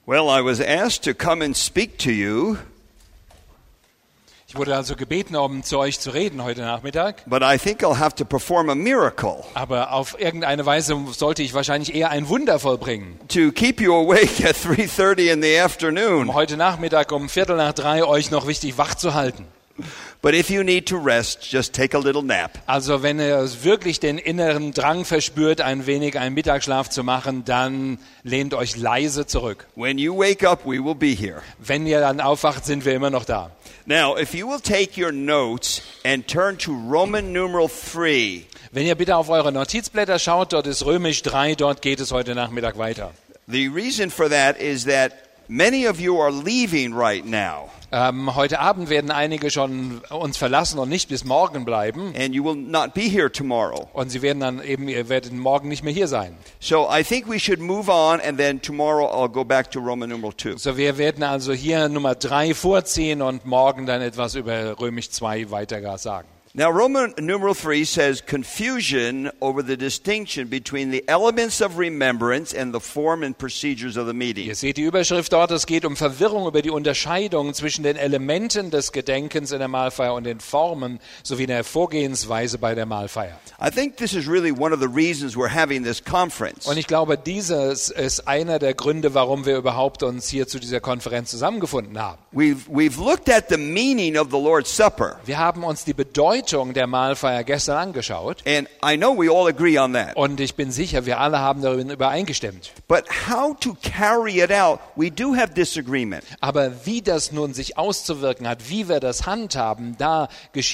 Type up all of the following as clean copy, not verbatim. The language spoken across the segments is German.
Well, I was asked to come and speak to you, Ich wurde also gebeten, um zu euch zu reden heute Nachmittag. but I think I'll have to perform a miracle Aber auf irgendeine Weise sollte ich wahrscheinlich eher ein Wunder vollbringen. to keep you awake at 3:30 in the afternoon. Um heute Nachmittag um 2:45 euch noch wichtig wach zu halten. But if you need to rest, just take a little nap. Also wenn ihr wirklich den inneren Drang verspürt, ein wenig einen Mittagsschlaf zu machen, dann lehnt euch leise zurück. When you wake up, we will be here. Wenn ihr dann aufwacht, sind wir immer noch da. Now, if you will take your notes and turn to Roman numeral 3. Wenn ihr bitte auf eure Notizblätter schaut, dort ist Römisch 3, dort geht es heute Nachmittag weiter. The reason for that is that many of you are leaving right now, Heute Abend werden einige schon uns verlassen und nicht bis morgen bleiben. and you will not be here tomorrow. Und sie werden dann eben, ihr werdet morgen nicht mehr hier sein. So I think we should move on, and then tomorrow I'll go back to Roman numeral 2. So, wir werden also hier Nummer 3 vorziehen und morgen dann etwas über Römisch 2 weiter sagen. Now, Roman numeral 3 says confusion over the distinction between the elements of remembrance and the form and procedures of the meeting. Ihr seht die Überschrift dort, es geht um Verwirrung über die Unterscheidung zwischen den Elementen des Gedenkens in der Mahlfeier und den Formen sowie der Vorgehensweise bei der Mahlfeier. I think this is really one of the reasons we're having this conference. Und ich glaube, dieses ist einer der Gründe, warum wir überhaupt uns hier zu dieser Konferenz zusammengefunden haben. We've looked at the meaning of the Lord's Supper, Wir haben uns die Bedeutung der Mahlfeier gestern angeschaut and I know we all agree on that. und ich bin sicher, wir alle haben darin übereingestimmt. But how to carry it out, we do have disagreement. Aber wie das nun sich auszuwirken hat, wie wir das handhaben, da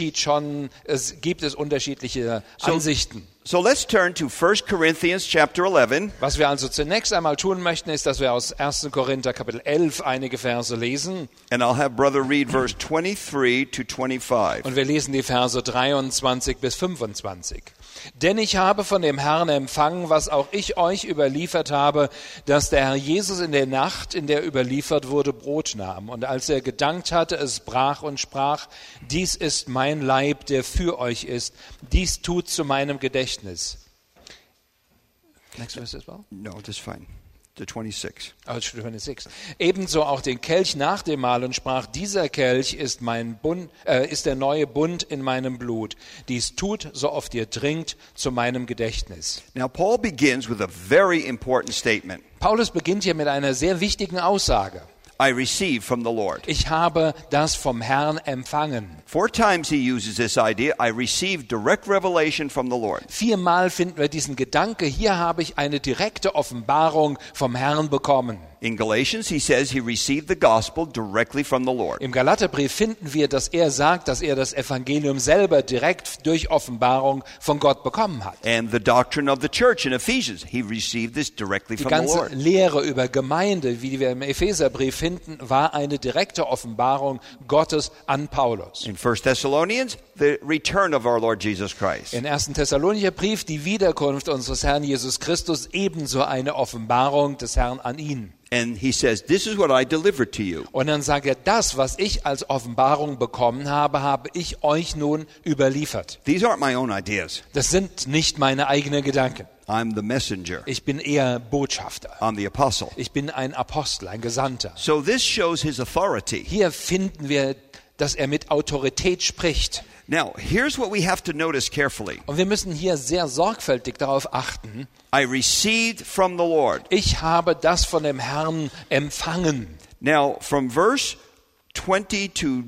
gibt es unterschiedliche Ansichten. So let's turn to 1 Corinthians chapter 11. Was wir also zunächst einmal tun möchten, ist, dass wir aus 1. Korinther Kapitel 11 einige Verse lesen. And I'll have brother read verse 23 to 25. Und wir lesen die Verse 23 bis 25. Denn ich habe von dem Herrn empfangen, was auch ich euch überliefert habe, dass der Herr Jesus in der Nacht, in der überliefert wurde, Brot nahm. Und als er gedankt hatte, es brach und sprach, dies ist mein Leib, der für euch ist. Dies tut zu meinem Gedächtnis. Next verse as well. No, that's fine. To 26. Oh, 26. Ebenso auch den Kelch nach dem Mahl und sprach, dieser Kelch ist ist der neue Bund in meinem Blut. Dies tut, so oft ihr trinkt, zu meinem Gedächtnis. Now, Paul begins with a very important statement. Paulus beginnt hier mit einer sehr wichtigen Aussage. I received from the Lord. Ich habe das vom Herrn empfangen. 4 times he uses this idea. I received direct revelation from the Lord. 4-mal finden wir diesen Gedanke, hier habe ich eine direkte Offenbarung vom Herrn bekommen. In Galatians, he says he received the gospel directly from the Lord. Im Galaterbrief finden wir, dass er sagt, dass er das Evangelium selber direkt durch Offenbarung von Gott bekommen hat. And the doctrine of the church in Ephesians, he received this directly Die from the ganze Lord. Lehre über Gemeinde, wie wir im Epheserbrief finden, war eine direkte Offenbarung Gottes an Paulus. In 1 Thessalonians, the return of our Lord Jesus Christ. Im 1. Thessalonicher Brief die Wiederkunft unseres Herrn Jesus Christus, ebenso eine Offenbarung des Herrn an ihn. And he says, this is what I delivered to you. Und dann sagt er, das, was ich als Offenbarung bekommen habe, habe ich euch nun überliefert. These aren't my own ideas. Das sind nicht meine eigenen Gedanken. I'm the messenger. Ich bin eher Botschafter. I'm the apostle. Ich bin ein Apostel, ein Gesandter. So this shows his authority. Hier finden wir, dass er mit Autorität spricht. Now, here's what we have to notice carefully. Und wir müssen hier sehr sorgfältig darauf achten. I received from the Lord. Ich habe das von dem Herrn empfangen. Now, from verse 20 to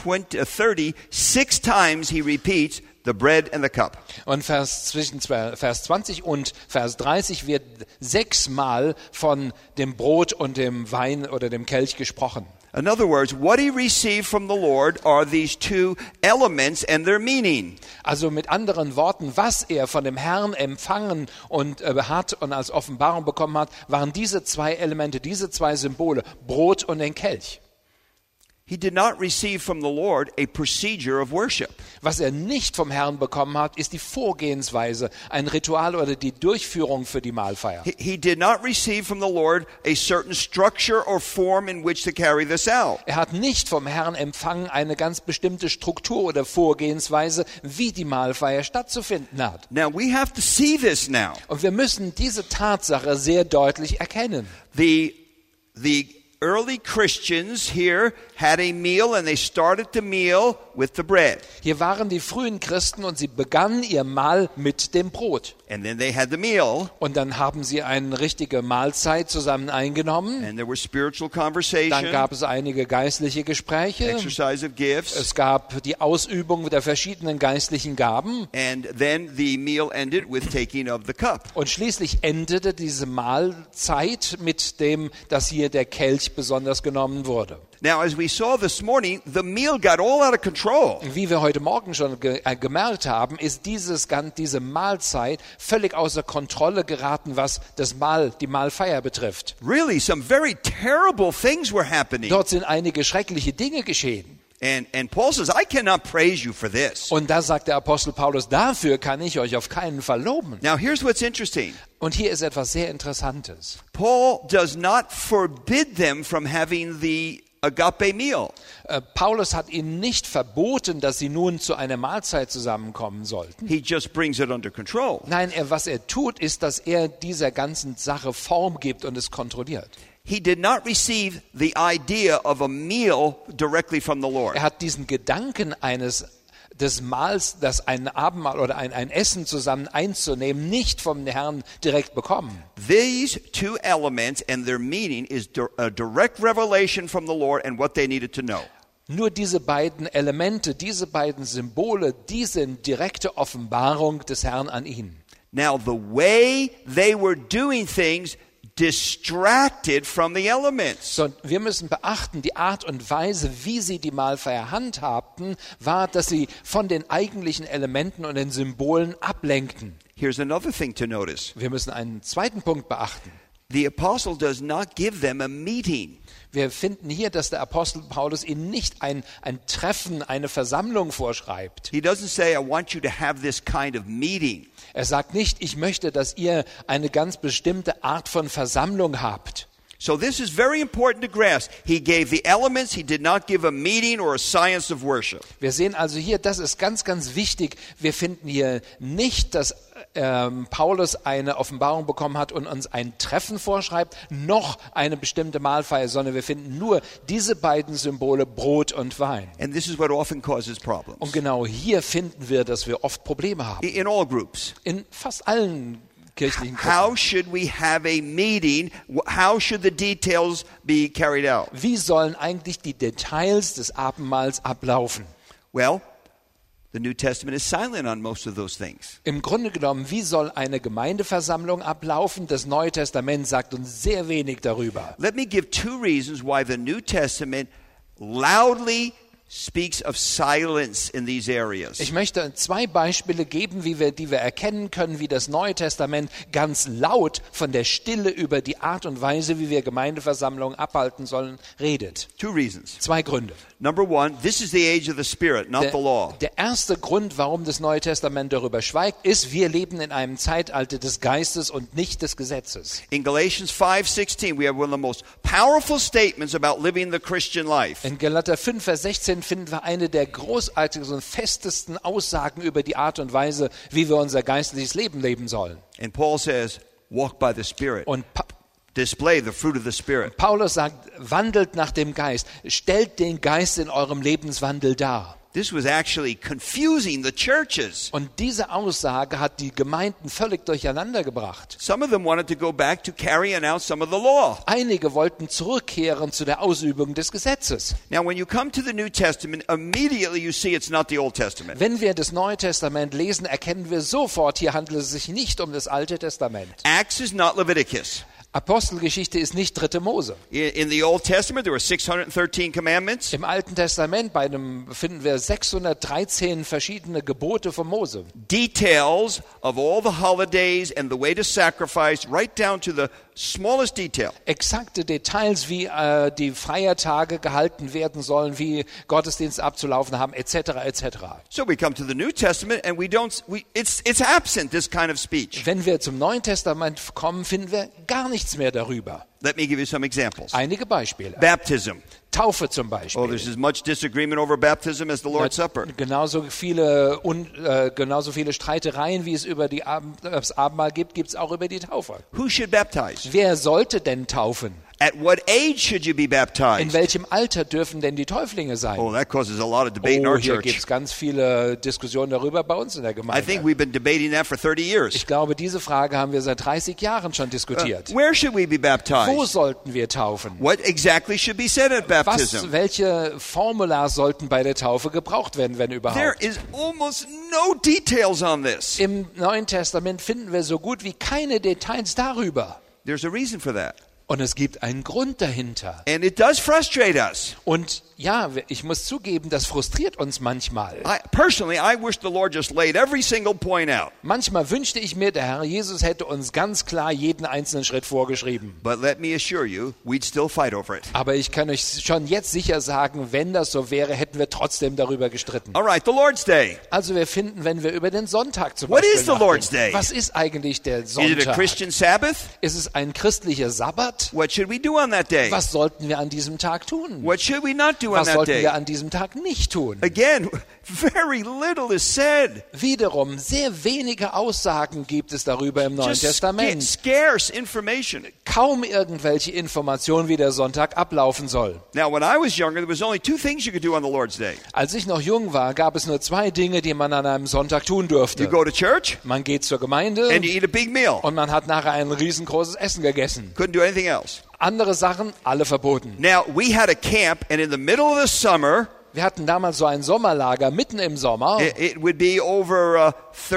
30, 6 times he repeats the bread and the cup. Und zwischen Vers 20 und Vers 30 wird 6-mal von dem Brot und dem Wein oder dem Kelch gesprochen. In other words, what he received from the Lord are these 2 elements and their meaning. Also mit anderen Worten, was er von dem Herrn empfangen und hat und als Offenbarung bekommen hat, waren diese 2 Elemente, diese 2 Symbole, Brot und den Kelch. He did not receive from the Lord a procedure of worship. Was er nicht vom Herrn bekommen hat, ist die Vorgehensweise, ein Ritual oder die Durchführung für die Mahlfeier. He did not receive from the Lord a certain structure or form in which to carry this out. Er hat nicht vom Herrn empfangen eine ganz bestimmte Struktur oder Vorgehensweise, wie die Mahlfeier stattzufinden hat. Now we have to see this now. Und wir müssen diese Tatsache sehr deutlich erkennen. The the early Christians here had a meal, and they started the meal with the bread. Hier waren die frühen Christen und sie begannen ihr Mahl mit dem Brot. And then they had the meal, Und dann haben sie eine richtige Mahlzeit zusammen eingenommen. and there were spiritual Dann conversation, gab es einige geistliche Gespräche. exercise of gifts, Es gab die Ausübung der verschiedenen geistlichen Gaben. and then the meal ended with taking of the cup. Und schließlich endete diese Mahlzeit mit dem, dass hier der Kelch besonders genommen wurde. Now, as we saw this morning, the meal got all out of control. Wie wir heute Morgen schon gemerkt haben, ist diese Mahlzeit völlig außer Kontrolle geraten, was die Mahlfeier betrifft. Really, some very terrible things were happening. Dort sind einige schreckliche Dinge geschehen. And Paul says, I cannot praise you for this. Und da sagt der Apostel Paulus, dafür kann ich euch auf keinen Fall loben. Now, here's what's interesting. Und hier ist etwas sehr Interessantes. Paul does not forbid them from having the agape meal. Paulus hat ihnen nicht verboten, dass sie nun zu einer Mahlzeit zusammenkommen sollten. He just brings it under control. Nein, was er tut, ist, dass er dieser ganzen Sache Form gibt und es kontrolliert. He did not receive the idea of a meal directly from the Lord. Er hat diesen Gedanken des Mahls, das ein Abendmahl oder ein Essen zusammen einzunehmen, nicht vom Herrn direkt bekommen. These two elements and their meaning is a direct revelation from the Lord and what they needed to know. Nur diese beiden Elemente, diese beiden Symbole, die sind direkte Offenbarung des Herrn an ihn. Now, the way they were doing things distracted from the elements. So, wir müssen beachten, die Art und Weise, wie sie die Mahlfeier handhabten, war, dass sie von den eigentlichen Elementen und den Symbolen ablenkten. Here's another thing to notice. Wir müssen einen zweiten Punkt beachten. The apostle does not give them a meeting. Wir finden hier, dass der Apostel Paulus ihnen nicht ein Treffen, eine Versammlung vorschreibt. He doesn't say, I want you to have this kind of meeting. Er sagt nicht, ich möchte, dass ihr eine ganz bestimmte Art von Versammlung habt. So this is very important to grasp. He gave the elements. He did not give a meeting or a science of worship. Wir sehen also hier, das ist ganz, ganz wichtig. Wir finden hier nicht, dass Paulus eine Offenbarung bekommen hat und uns ein Treffen vorschreibt, noch eine bestimmte Mahlfeier, sondern wir finden nur diese beiden Symbole, Brot und Wein. And this is what often causes problems. Und genau hier finden wir, dass wir oft Probleme haben. In all groups. In fast allen kirchlichen Gruppen. How should we have a meeting? How should the details be carried out? Wie sollen eigentlich die Details des Abendmahls ablaufen? Well, the New Testament is silent on most of those things. Im Grunde genommen, wie soll eine Gemeindeversammlung ablaufen? Das Neue Testament sagt uns sehr wenig darüber. Let me give two reasons why the New Testament loudly speaks of silence in these areas. Ich möchte zwei Beispiele geben, die wir erkennen können, wie das Neue Testament ganz laut von der Stille über die Art und Weise, wie wir Gemeindeversammlungen abhalten sollen, redet. Two reasons. Zwei Gründe. Number one, this is the age of the Spirit, not the law. Der erste Grund, warum das Neue Testament darüber schweigt, ist, wir leben in einem Zeitalter des Geistes und nicht des Gesetzes. In Galatians 5:16, we have one of the most powerful statements about living the Christian life. In Galater 5, Vers 16 finden wir eine der großartigsten und festesten Aussagen über die Art und Weise, wie wir unser geistliches Leben leben sollen. And Paul says, walk by the Spirit. Und Display the fruit of the Spirit. Paulus sagt, wandelt nach dem Geist, stellt den Geist in eurem Lebenswandel dar. This was actually confusing the churches. Und diese Aussage hat die Gemeinden völlig durcheinander gebracht. Some of them wanted to go back to carrying out some of the law. Einige wollten zurückkehren zu der Ausübung des Gesetzes. Now, when you come to the New Testament, immediately you see it's not the Old Testament. Wenn wir das Neue Testament lesen, erkennen wir sofort, hier handelt es sich nicht um das Alte Testament. Acts is not Leviticus. Apostelgeschichte ist nicht 3. Mose. In the Old Testament, there were 613 commandments. Im Alten Testament finden wir 613 verschiedene Gebote von Mose. Details of all the holidays and the way to sacrifice, right down to the smallest detail. Exakte Details, wie die Feiertage gehalten werden sollen, wie Gottesdienst abzulaufen haben, etc., etc. So we come to the New Testament and it's absent, this kind of speech. Wenn wir zum Neuen Testament kommen, finden wir gar nichts mehr darüber. Let me give you some examples. Einige Beispiele. Baptism. Taufe zum Beispiel. Oh, there's as much disagreement over baptism as the Lord's Supper. Genauso viele Streitereien, wie es über das Abendmahl gibt, gibt es auch über die Taufe. Who should baptize? Wer sollte denn taufen? At what age should you be In baptized? welchem Alter dürfen denn die Täuflinge sein? Oh, that causes a lot of debate in our Hier gibt church. es ganz viele Diskussionen darüber bei uns in der I think Gemeinde. we've been debating that for 30 years. Ich glaube, diese Frage haben wir seit 30 Jahren schon diskutiert. Where should we be Wo baptized? sollten wir taufen? What exactly should be said at baptism? Welche Formular sollten bei der Taufe gebraucht werden, wenn There überhaupt? is almost no details on this. Im Neuen Testament finden wir so gut wie keine Details darüber. There's a reason for that. Und es gibt einen Grund dahinter. And it does frustrate us. Und ja, ich muss zugeben, das frustriert uns manchmal. Personally, I wish the Lord just laid every single point out. Manchmal wünschte ich mir, der Herr Jesus hätte uns ganz klar jeden einzelnen Schritt vorgeschrieben. But let me assure you, we'd still fight over it. Aber ich kann euch schon jetzt sicher sagen, wenn das so wäre, hätten wir trotzdem darüber gestritten. All right, the Lord's Day. Also wir finden, wenn wir über den Sonntag zum What Beispiel is the Lord's nachdenken, Day? was ist eigentlich der Is it a Sonntag? Christian Sabbath? Ist es ein christlicher Sabbat? What should we do on that day? Was sollten wir an diesem Tag tun? What should we not do on Was that sollten day? wir an diesem Tag nicht tun? Again, very little is said. Wiederum, sehr wenige Aussagen gibt es darüber im Neuen Just Testament. scarce information. Kaum irgendwelche Informationen, wie der Sonntag ablaufen soll. Now, when I was younger, there was only two things you could do on the Lord's Day. Als ich noch jung war, gab es nur 2 Dinge, die man an einem Sonntag tun durfte. You go to church Man geht zur Gemeinde and you eat a big meal. und man hat nachher ein riesengroßes Essen gegessen. Couldn't do anything else. Andere Sachen, alle verboten. Now, we had a camp, and in the middle of the summer, Wir hatten damals so ein Sommerlager mitten im Sommer. it would be over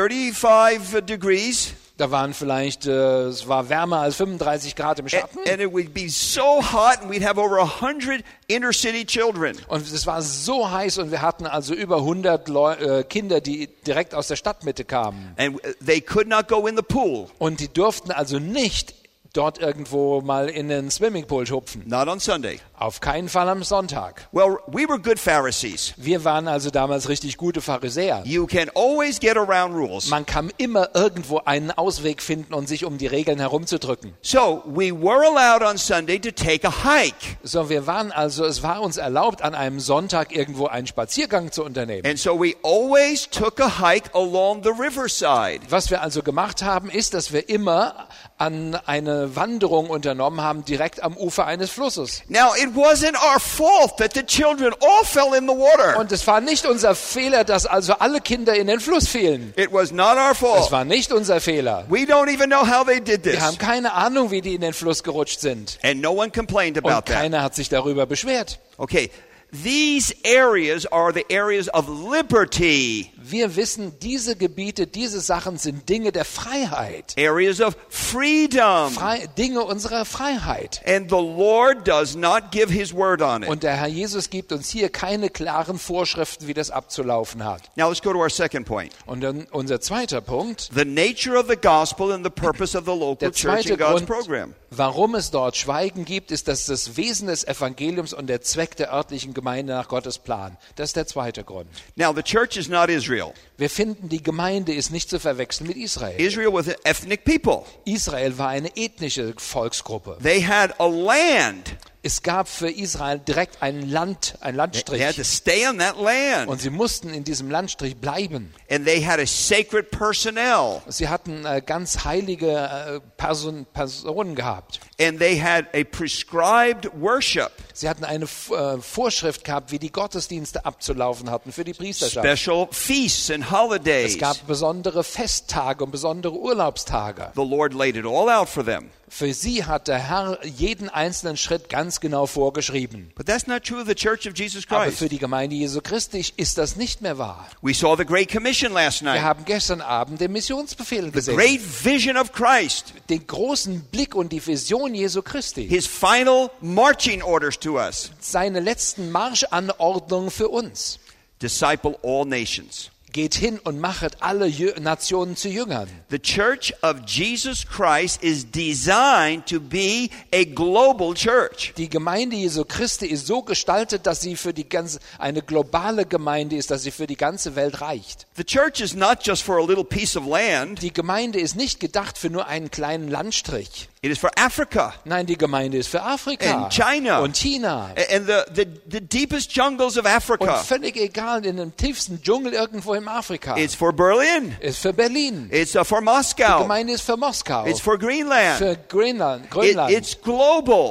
35 degrees, Da waren vielleicht, es war wärmer als 35 Grad im Schatten. and it would be so hot, and we'd have over 100 inner city children. Und es war so heiß und wir hatten also über 100 Kinder, die direkt aus der Stadtmitte kamen. And they could not go in the pool, Und die durften also nicht dort irgendwo mal in den Swimmingpool hupfen. not on Sunday. Auf keinen Fall am Sonntag. Well, we were good Pharisees. Wir waren also damals richtig gute Pharisäer. You can always get around rules. Man kann immer irgendwo einen Ausweg finden und sich um die Regeln herumzudrücken. So we were allowed on Sunday to take a hike. So, es war uns erlaubt, an einem Sonntag irgendwo einen Spaziergang zu unternehmen. And so we always took a hike along the riverside. Was wir also gemacht haben, ist, dass wir immer an eine Wanderung unternommen haben, direkt am Ufer eines Flusses. Now, it wasn't our fault that the children all fell in the water. Und es war nicht unser Fehler, dass also alle Kinder in den Fluss fielen. It was not our Es fault. war nicht unser Fehler. We don't even know how they did Wir this. haben keine Ahnung, wie die in den Fluss gerutscht sind. And no one complained Und about that. keiner hat sich darüber beschwert. Okay, these areas are the areas of liberty, Wir wissen, diese Gebiete, diese Sachen sind Dinge der Freiheit. areas of freedom. Dinge unserer Freiheit. And the Lord does not give his word on it. Und der Herr Jesus gibt uns hier keine klaren Vorschriften, wie das abzulaufen hat. Now let's go to our second point. Und dann unser zweiter Punkt, The nature of the gospel and the purpose of the local der church zweite in God's Grund, program. warum es dort Schweigen gibt, ist, dass das Wesen des Evangeliums und der Zweck der örtlichen Gemeinde nach Gottes Plan. Das ist der zweite Grund. Now, the church is not Israel. Wir finden, die Gemeinde ist nicht zu verwechseln mit Israel. Israel was an ethnic people. Israel war eine ethnische Volksgruppe. They had a land. Es gab für Israel direkt ein They had to Landstrich. stay on that land. Und sie mussten in diesem Landstrich bleiben. And they had a sacred personnel. Sie hatten ganz heilige Personen gehabt. And they had a prescribed worship. Sie hatten eine Vorschrift gehabt, wie die Gottesdienste abzulaufen hatten für die Priesterschaft. Special feasts and Es holidays. gab besondere Festtage und besondere Urlaubstage. The Lord laid it all out for them. Für sie hat der Herr jeden einzelnen Schritt ganz genau vorgeschrieben. But that's not true of the Church of Jesus Aber Christ. für die Gemeinde Jesu Christi ist das nicht mehr wahr. We saw the Great Commission last Wir night. haben gestern Abend den Missionsbefehl The gesehen. great vision of Christ. Den großen Blick und die Vision Jesu Christi. His final marching orders to us. Seine letzten Marschanordnungen für uns. Disciple all nations. Geht hin und machet alle Nationen zu Jüngern. The Church of Jesus Christ is designed to be a global church. Die Gemeinde Jesu Christi ist so gestaltet, dass sie für eine globale Gemeinde ist, dass sie für die ganze Welt reicht. The church is not just for a little piece of land. Die Gemeinde ist nicht gedacht für nur einen kleinen Landstrich. It is for Africa Nein, die Gemeinde ist für Afrika and China und China. and the deepest jungles of Und Africa. völlig egal, in dem tiefsten Dschungel irgendwo in Afrika. It's for Berlin. Ist für Berlin. It's for Die Moscow. Gemeinde ist für Moskau. It's for Greenland. Für Grönland. It's global.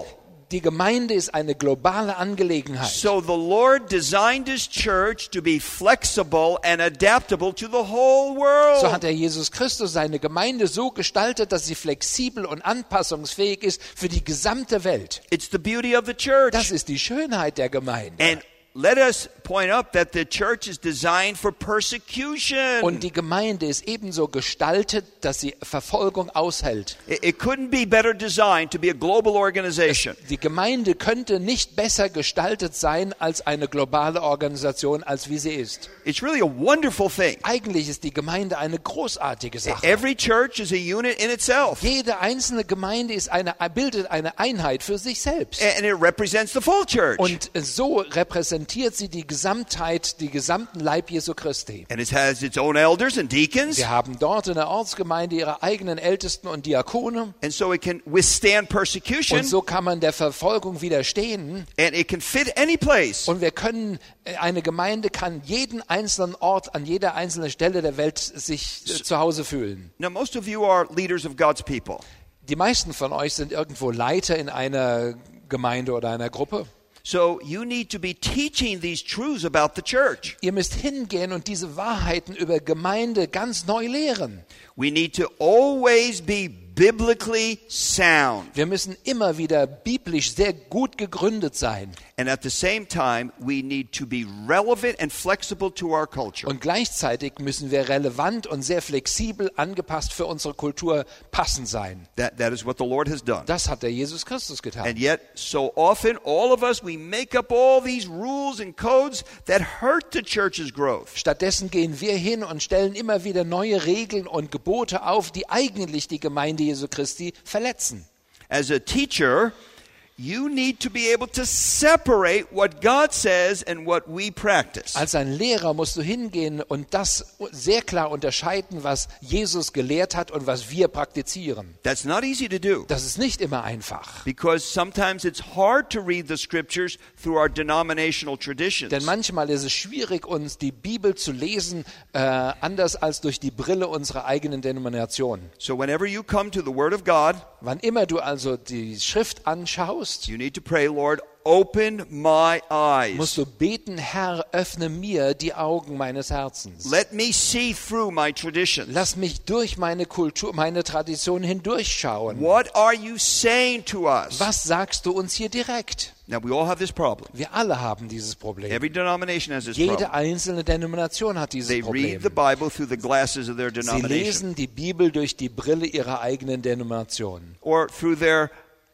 Die Gemeinde ist eine globale Angelegenheit. So the Lord designed His church to be flexible and adaptable to the whole world. So hat der Jesus Christus seine Gemeinde so gestaltet, dass sie flexibel und anpassungsfähig ist für die gesamte Welt. It's the beauty of the church. Das ist die Schönheit der Gemeinde. And let us point out that the church is designed for persecution. Und die Gemeinde ist ebenso gestaltet, dass sie Verfolgung aushält. It couldn't be better designed to be a global organization. Die Gemeinde könnte nicht besser gestaltet sein als eine globale Organisation, als wie sie ist. It's really a wonderful thing. Eigentlich ist die Gemeinde eine großartige Sache. Every church is a unit in itself. Jede einzelne Gemeinde bildet eine Einheit für sich selbst. And it represents the full church. Und so repräsentiert sie die Gesamtheit, die gesamten Leib Jesu Christi. And it has its own elders and deacons. Wir haben dort in der Ortsgemeinde ihre eigenen Ältesten und Diakone. And so it can withstand persecution. Und so kann man der Verfolgung widerstehen. And it can fit any place. Und eine Gemeinde kann jeden einzelnen Ort, an jeder einzelnen Stelle der Welt sich zu Hause fühlen. Now, most of you are leaders of God's people. Die meisten von euch sind irgendwo Leiter in einer Gemeinde oder einer Gruppe. So you need to be teaching these truths about the church. Ihr müsst hingehen und diese Wahrheiten über Gemeinde ganz neu lehren. We need to always be biblically sound. Wir müssen immer wieder biblisch sehr gut gegründet sein. And at the same time, we need to be relevant and flexible to our culture. Und gleichzeitig müssen wir relevant und sehr flexibel angepasst für unsere Kultur passend sein. That is what the Lord has done. Das hat der Jesus Christus getan. And yet, so often, all of us, we make up all these rules and codes that hurt the church's growth. Stattdessen gehen wir hin und stellen immer wieder neue Regeln und Gebote auf, die eigentlich die Gemeinde Jesu Christi verletzen. As a teacher, you need to be able to separate what God says and what we practice. Als ein Lehrer musst du hingehen und das sehr klar unterscheiden, was Jesus gelehrt hat und was wir praktizieren. That's not easy to do. Das ist nicht immer einfach. Because sometimes it's hard to read the scriptures through our denominational traditions. Denn manchmal ist es schwierig, uns die Bibel zu lesen, anders als durch die Brille unserer eigenen Denomination. So whenever you come to the Word of God, Wann immer du also die Schrift anschaust, you need to pray, Lord, open my eyes. musst du beten, Herr, öffne mir die Augen meines Herzens. Let me see through my traditions. Lass mich durch meine Kultur, meine Tradition hindurchschauen. What are you saying to us? Was sagst du uns hier direkt? Now, we all have this problem. Wir alle haben dieses Problem. Every denomination has this Jede problem. einzelne Denomination hat dieses They Problem. read the Bible through the glasses of their Sie denomination lesen die Bibel durch die Brille ihrer eigenen Denomination. or through their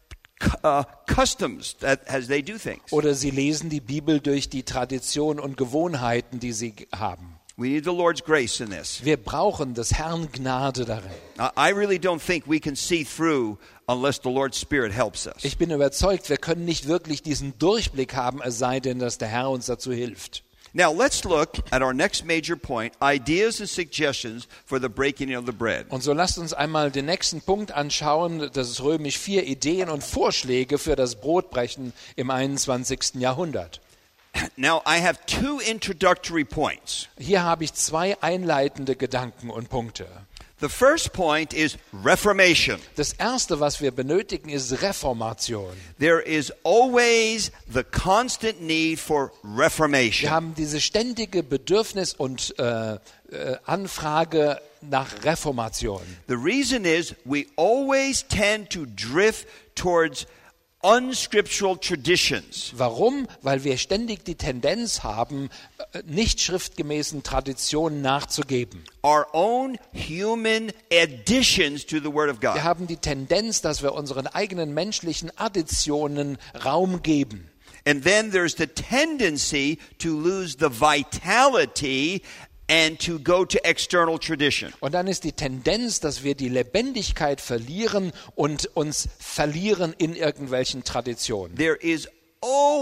customs as they do things. Oder sie lesen die Bibel durch die Tradition und Gewohnheiten, die sie haben. We need the Lord's grace in this. Wir brauchen des Herrn Gnade darin. I really don't think we can see through unless the Lord's Spirit helps us. Ich bin überzeugt, wir können nicht wirklich diesen Durchblick haben, es sei denn, dass der Herr uns dazu hilft. Now, let's look at our next major point, ideas and suggestions for the breaking of the bread. Und so lasst uns einmal den nächsten Punkt anschauen, das ist Römisch 4, Ideen und Vorschläge für das Brotbrechen im 21. Jahrhundert. Now, I have two introductory points. Hier habe ich zwei einleitende Gedanken und Punkte. The first point is Reformation. Das Erste, was wir benötigen, ist Reformation. There is always the constant need for Wir reformation. haben diese ständige Bedürfnis und Anfrage nach Reformation. The reason is we always tend to drift towards unscriptural traditions. Warum? Weil wir ständig die Tendenz haben, nicht schriftgemäßen Traditionen nachzugeben. Our own human additions to the Word of Wir God. haben die Tendenz, dass wir unseren eigenen menschlichen Additionen Raum geben. And then there's the tendency to lose the vitality and to go to external tradition. Und dann ist die Tendenz, dass wir die Lebendigkeit verlieren und uns verlieren in irgendwelchen Traditionen. There is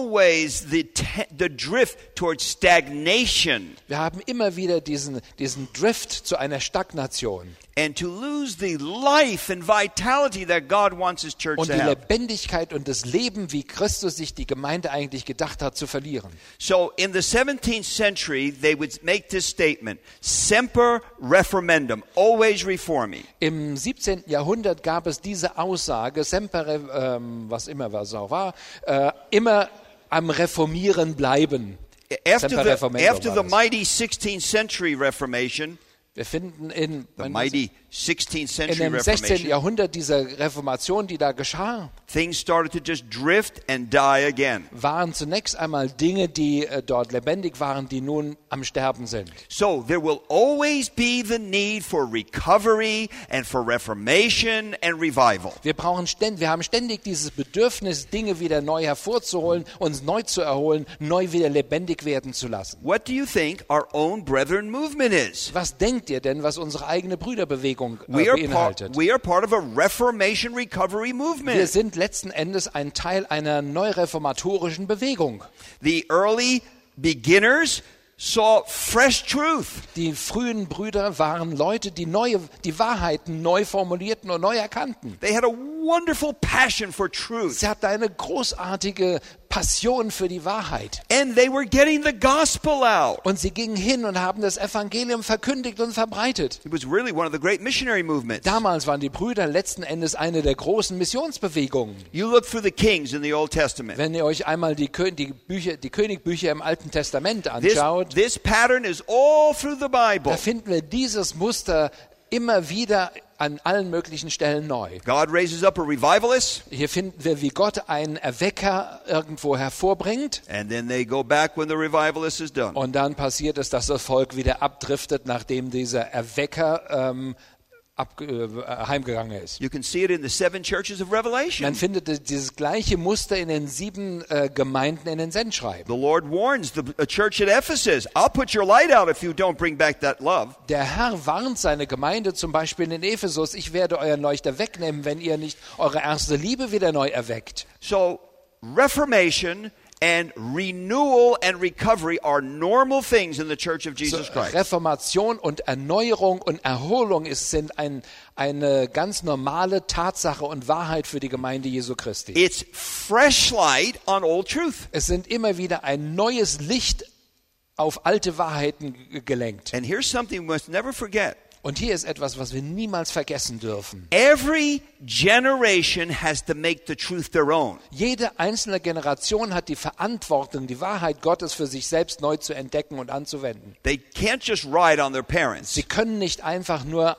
always the drift towards stagnation Wir haben immer wieder diesen Drift zu einer Stagnation. and to lose the life and vitality that God wants His church Und to die have. Lebendigkeit und das Leben, wie Christus sich die Gemeinde eigentlich gedacht hat, zu verlieren. So in the 17th century, they would make this statement, semper reformendum, always reforming. Im 17. Jahrhundert gab es diese Aussage, semper, was immer was auch war, immer am Reformieren bleiben. After Semper the, reformendum after war the das. mighty 16th century Reformation, Wir finden in the mighty 16th dem century 16. Reformation, Jahrhundert dieser Reformation, die da geschah, things started to just drift and die again. waren zunächst einmal Dinge, die dort lebendig waren, die nun am Sterben sind. So there will always be the need for recovery and for reformation and revival. Wir haben ständig dieses Bedürfnis, Dinge wieder neu hervorzuholen, uns neu zu erholen, neu wieder lebendig werden zu lassen. What do you think our own brethren movement is? Was denkt ihr denn, was unsere eigene Brüderbewegung We beinhaltet? are part of a Reformation recovery Wir movement. sind letzten Endes ein Teil einer neureformatorischen Bewegung. The early beginners saw fresh truth. Die frühen Brüder waren Leute, die die Wahrheiten neu formulierten und neu erkannten. They had a wonderful passion for truth. Sie hatten eine großartige Passion für die Wahrheit. And they were getting the gospel out. Und sie gingen hin und haben das Evangelium verkündigt und verbreitet. It was really one of the great missionary movements. Damals waren die Brüder letzten Endes eine der großen Missionsbewegungen. You look through the kings in the Old Testament. Wenn ihr euch einmal die Königbücher im Alten Testament anschaut, This pattern is all through the Bible. da finden wir dieses Muster immer wieder an allen möglichen Stellen neu. God raises up a revivalist, Hier finden wir, wie Gott einen Erwecker irgendwo hervorbringt. and then they go back when the revivalist is done. Und dann passiert es, dass das Volk wieder abdriftet, nachdem dieser Erwecker heimgegangen ist. You can see it in the 7 churches of Revelation. Man findet dieses gleiche Muster in den 7 Gemeinden in den Sendschreiben. The Lord warns the church at Ephesus, I'll put your light out if you don't bring back that love. Der Herr warnt seine Gemeinde zum Beispiel in Ephesus, ich werde euren Leuchter wegnehmen, wenn ihr nicht eure erste Liebe wieder neu erweckt. So, reformation and renewal and recovery are normal things in the church of Jesus Christ. Reformation und Erneuerung und Erholung sind eine ganz normale Tatsache und Wahrheit für die Gemeinde Jesu Christi. It's fresh light on old truth. Es sind immer wieder ein neues Licht auf alte Wahrheiten gelenkt. And here's something we must never forget. Und hier ist etwas, was wir niemals vergessen dürfen. Every generation has to make the truth their own. Jede einzelne Generation hat die Verantwortung, die Wahrheit Gottes für sich selbst neu zu entdecken und anzuwenden. They can't just ride on their parents. Sie können nicht einfach nur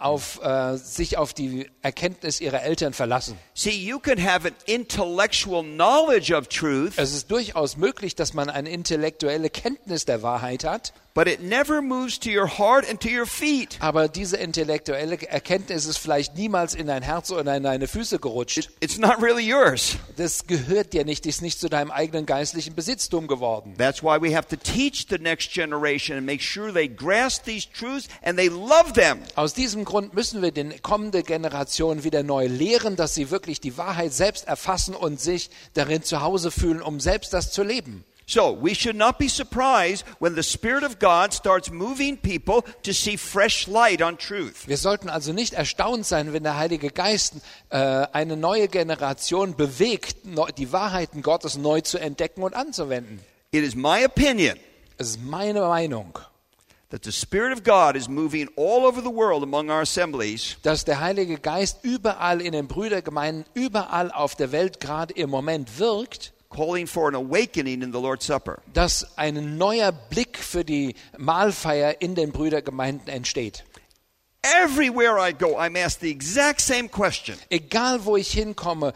sich auf die Erkenntnis ihrer Eltern verlassen. See, you can have an intellectual knowledge of truth, Es ist durchaus möglich, dass man eine intellektuelle Kenntnis der Wahrheit hat, but it never moves to your heart and to your feet. aber diese intellektuelle Erkenntnis ist vielleicht niemals in dein Herz oder in deine Füße gerutscht. It's not really yours. Das gehört dir nicht, ist nicht zu deinem eigenen geistlichen Besitztum geworden. That's why we have to teach the next generation and make sure they grasp these truths and they love them. Aus diesem Grund müssen wir die kommende Generation wieder neu lehren, dass sie wirklich die Wahrheit selbst erfassen und sich darin zu Hause fühlen, um selbst das zu leben. So, we should not be surprised when the Spirit of God starts moving people to see fresh light on truth. Wir sollten also nicht erstaunt sein, wenn der Heilige Geist eine neue Generation bewegt, die Wahrheiten Gottes neu zu entdecken und anzuwenden. It is my opinion Es ist meine Meinung, that the Spirit of God is moving all over the world among our assemblies dass der Heilige Geist überall in den Brüdergemeinden, überall auf der Welt gerade im Moment wirkt, calling for an awakening in the Lord's Supper. dass ein neuer Blick für die Mahlfeier in den Brüdergemeinden entsteht. Everywhere I go, I'm asked the exact same question. Egal wo ich hinkomme,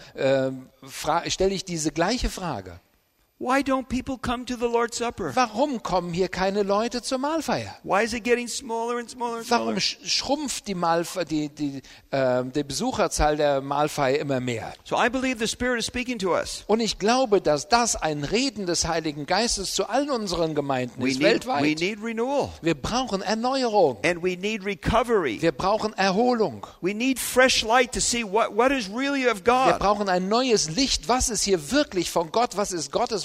stelle ich diese gleiche Frage. Why don't people come to the Lord's Supper? Warum kommen hier keine Leute zur Mahlfeier? Why is it getting smaller and smaller and smaller? Warum schrumpft die Besucherzahl der Mahlfeier immer mehr? So I believe the Spirit is speaking to us. Und ich glaube, dass das ein Reden des Heiligen Geistes zu allen unseren Gemeinden ist, We weltweit. need renewal. Wir brauchen Erneuerung. And we need recovery. Wir brauchen Erholung. We need fresh light to see what is really of Wir God. brauchen ein neues Licht. Was ist hier wirklich von Gott? Was ist Gottes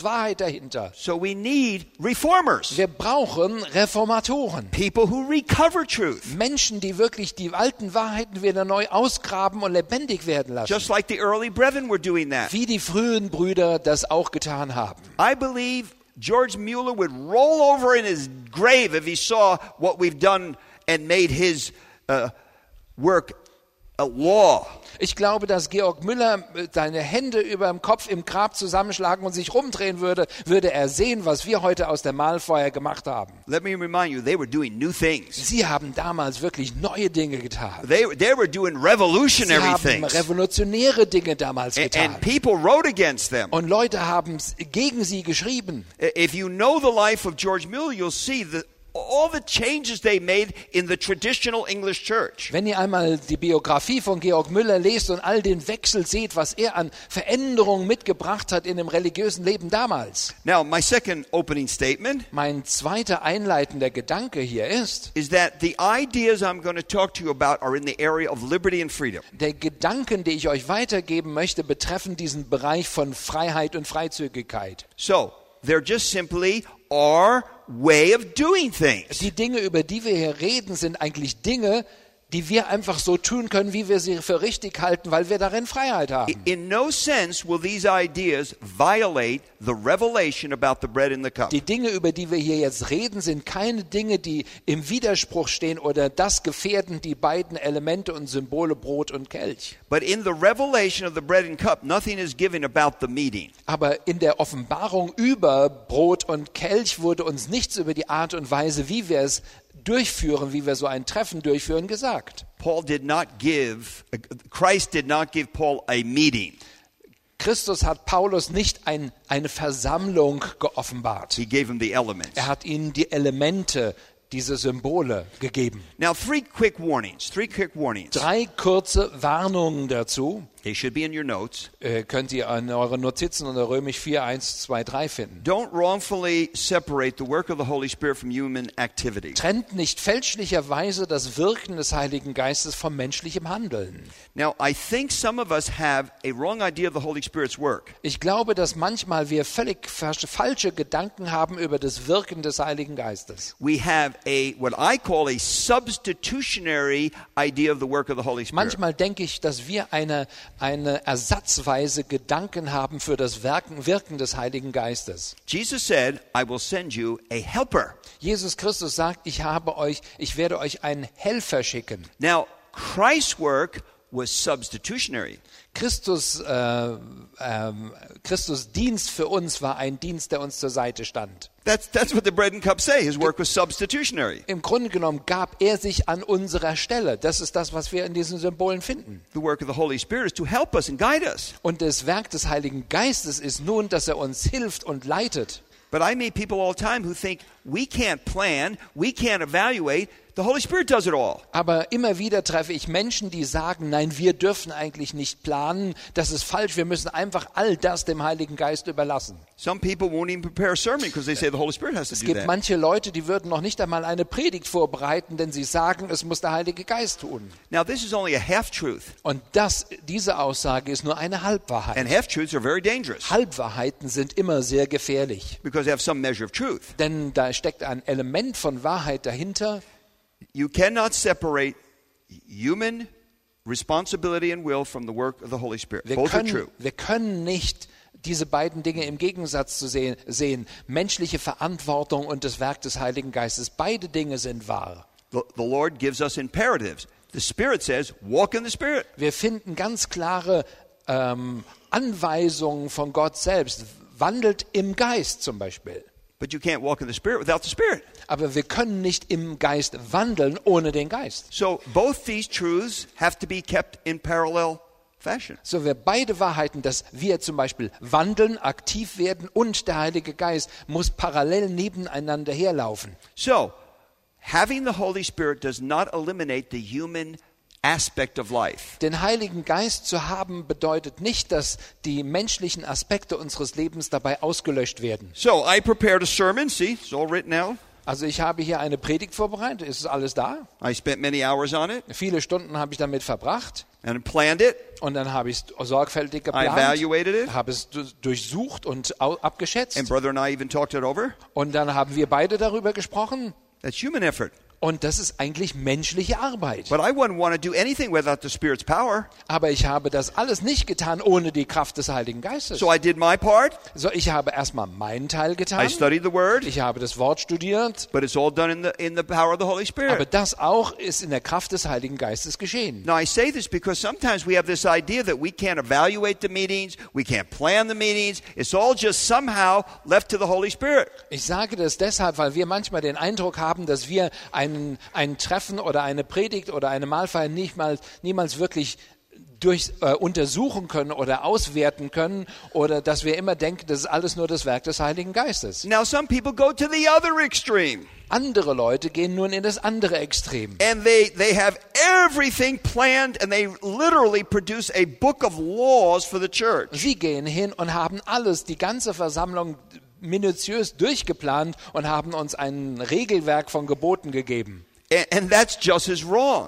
ist Wahrheit dahinter. So we need reformers, Wir brauchen Reformatoren. people who recover truth, Menschen, die wirklich die alten Wahrheiten wieder neu ausgraben und lebendig werden lassen. just like the early brethren were doing that. Wie die frühen Brüder das auch getan haben. I believe George Mueller would roll over in his grave if he saw what we've done and made his work a law. Ich glaube, dass Georg Müller seine Hände über dem Kopf im Grab zusammenschlagen und sich rumdrehen würde, würde er sehen, was wir heute aus dem Mahlfeuer gemacht haben. Let me remind you, they were doing new things. Sie haben damals wirklich neue Dinge getan. They were doing Sie revolutionary haben things. revolutionäre Dinge damals getan. And people wrote against them. Und Leute haben gegen sie geschrieben. If you know the life of George Mueller, you'll see that all the changes they made in the traditional English church. Wenn ihr einmal die Biografie von Georg Müller lest und all den Wechsel seht, was er an Veränderungen mitgebracht hat in dem religiösen Leben damals. Now, my second opening statement Mein zweiter einleitender Gedanke hier ist, is that the ideas I'm going to talk to you about are in the area of liberty and freedom. der Gedanken, die ich euch weitergeben möchte, betreffen diesen Bereich von Freiheit und Freizügigkeit. So, they're just simply our way of doing things. Die Dinge, über die wir hier reden, sind eigentlich Dinge, die wir einfach so tun können, wie wir sie für richtig halten, weil wir darin Freiheit haben. In no sense will these ideas violate the revelation about the bread and the cup. Die Dinge, über die wir hier jetzt reden, sind keine Dinge, die im Widerspruch stehen oder das gefährden, die beiden Elemente und Symbole Brot und Kelch. But in the revelation of the bread and cup, nothing is given about the meeting. Aber in der Offenbarung über Brot und Kelch wurde uns nichts über die Art und Weise, wie wir es durchführen, wie wir so ein Treffen durchführen, gesagt. Christ did not give Paul a meeting. Christus hat Paulus nicht eine Versammlung geoffenbart. He gave him the elements. Er hat ihnen die Elemente, diese Symbole gegeben. Now, three quick warnings. 3 kurze Warnungen dazu. They should be in your notes. Könnt ihr an euren Notizen unter Römisch 4, 1, 2, 3 finden. Don't wrongfully separate the work of the Holy Spirit from human activity. Trennt nicht fälschlicherweise das Wirken des Heiligen Geistes vom menschlichem Handeln. Now, I think some of us have a wrong idea of the Holy Spirit's work. Ich glaube, dass manchmal wir völlig falsche Gedanken haben über das Wirken des Heiligen Geistes. We have what I call a substitutionary idea of the work of the Holy Spirit. Manchmal denke ich, dass wir eine ersatzweise Gedanken haben für das Wirken des Heiligen Geistes. Jesus said, I will send you a helper. Jesus Christus sagt, ich werde euch einen Helfer schicken. Now, Christ's work was substitutionary. Christus Dienst für uns war ein Dienst, der uns zur Seite stand. That's what the bread and cup say. His work was substitutionary. Im Grunde genommen gab er sich an unserer Stelle. Das ist das, was wir in diesen Symbolen finden. The work of the Holy Spirit is to help us and guide us. Und das Werk des Heiligen Geistes ist nun, dass er uns hilft und leitet. But I meet people all the time who think we can't plan, we can't evaluate. The Holy Spirit does it all. Aber immer wieder treffe ich Menschen, die sagen, nein, wir dürfen eigentlich nicht planen, das ist falsch, wir müssen einfach all das dem Heiligen Geist überlassen. Some people won't even prepare a sermon because they say the Holy Spirit has to Es do gibt that. manche Leute, die würden noch nicht einmal eine Predigt vorbereiten, denn sie sagen, es muss der Heilige Geist tun. Now this is only a half-truth. Und diese Aussage ist nur eine Halbwahrheit. And half-truths are very dangerous Halbwahrheiten sind immer sehr gefährlich, because they have some measure of truth. denn da steckt ein Element von Wahrheit dahinter. You cannot separate human responsibility and will from the work of the Holy Spirit. Both are true. Wir können nicht diese beiden Dinge im Gegensatz zu sehen. Menschliche Verantwortung und das Werk des Heiligen Geistes. Beide Dinge sind wahr. The Lord gives us imperatives. The Spirit says, walk in the Spirit. Wir finden ganz klare Anweisungen von Gott selbst. Wandelt im Geist zum Beispiel. But you can't walk in the Spirit without the Spirit. Aber wir können nicht im Geist wandeln ohne den Geist. So both these truths have to be kept in parallel fashion. So wir beide Wahrheiten, dass wir zum Beispiel wandeln, aktiv werden und der Heilige Geist muss parallel nebeneinander herlaufen. So, having the Holy Spirit does not eliminate the human aspect of life. Den Heiligen Geist zu haben bedeutet nicht, dass die menschlichen Aspekte unseres Lebens dabei ausgelöscht werden. So, I prepared a sermon. See, it's all written out. Also ich habe hier eine Predigt vorbereitet. Ist alles da? I spent many hours on it. Viele Stunden habe ich damit verbracht. and planned it. Und dann habe ich es sorgfältig I geplant, evaluated it. habe es durchsucht und abgeschätzt. And brother and I even talked it over. Und dann haben wir beide darüber gesprochen. That's human effort. Und das ist eigentlich menschliche Arbeit. But I wouldn't want to do anything without the Spirit's power. Aber ich habe das alles nicht getan ohne die Kraft des Heiligen Geistes. So I did my part. So, ich habe erstmal meinen Teil I getan. studied the Word. Ich habe das Wort studiert. But it's all done in the power of the Holy Aber Spirit. das auch ist in der Kraft des Heiligen Geistes geschehen. Now I say this because sometimes we have this idea that we can't evaluate the meetings, we can't plan the meetings. It's all just somehow left to the Holy Spirit. Ich sage das deshalb, weil wir manchmal den Eindruck haben, dass wir ein Treffen oder eine Predigt oder eine Mahlfeier niemals wirklich untersuchen können oder auswerten können oder dass wir immer denken, das ist alles nur das Werk des Heiligen Geistes. Now some people go to the other extreme. Andere Leute gehen nun in das andere Extrem. And they have everything planned and they literally produce a book of laws for the church. Sie gehen hin und haben alles, die ganze Versammlung minutiös durchgeplant und haben uns ein Regelwerk von Geboten gegeben. And that's just as wrong.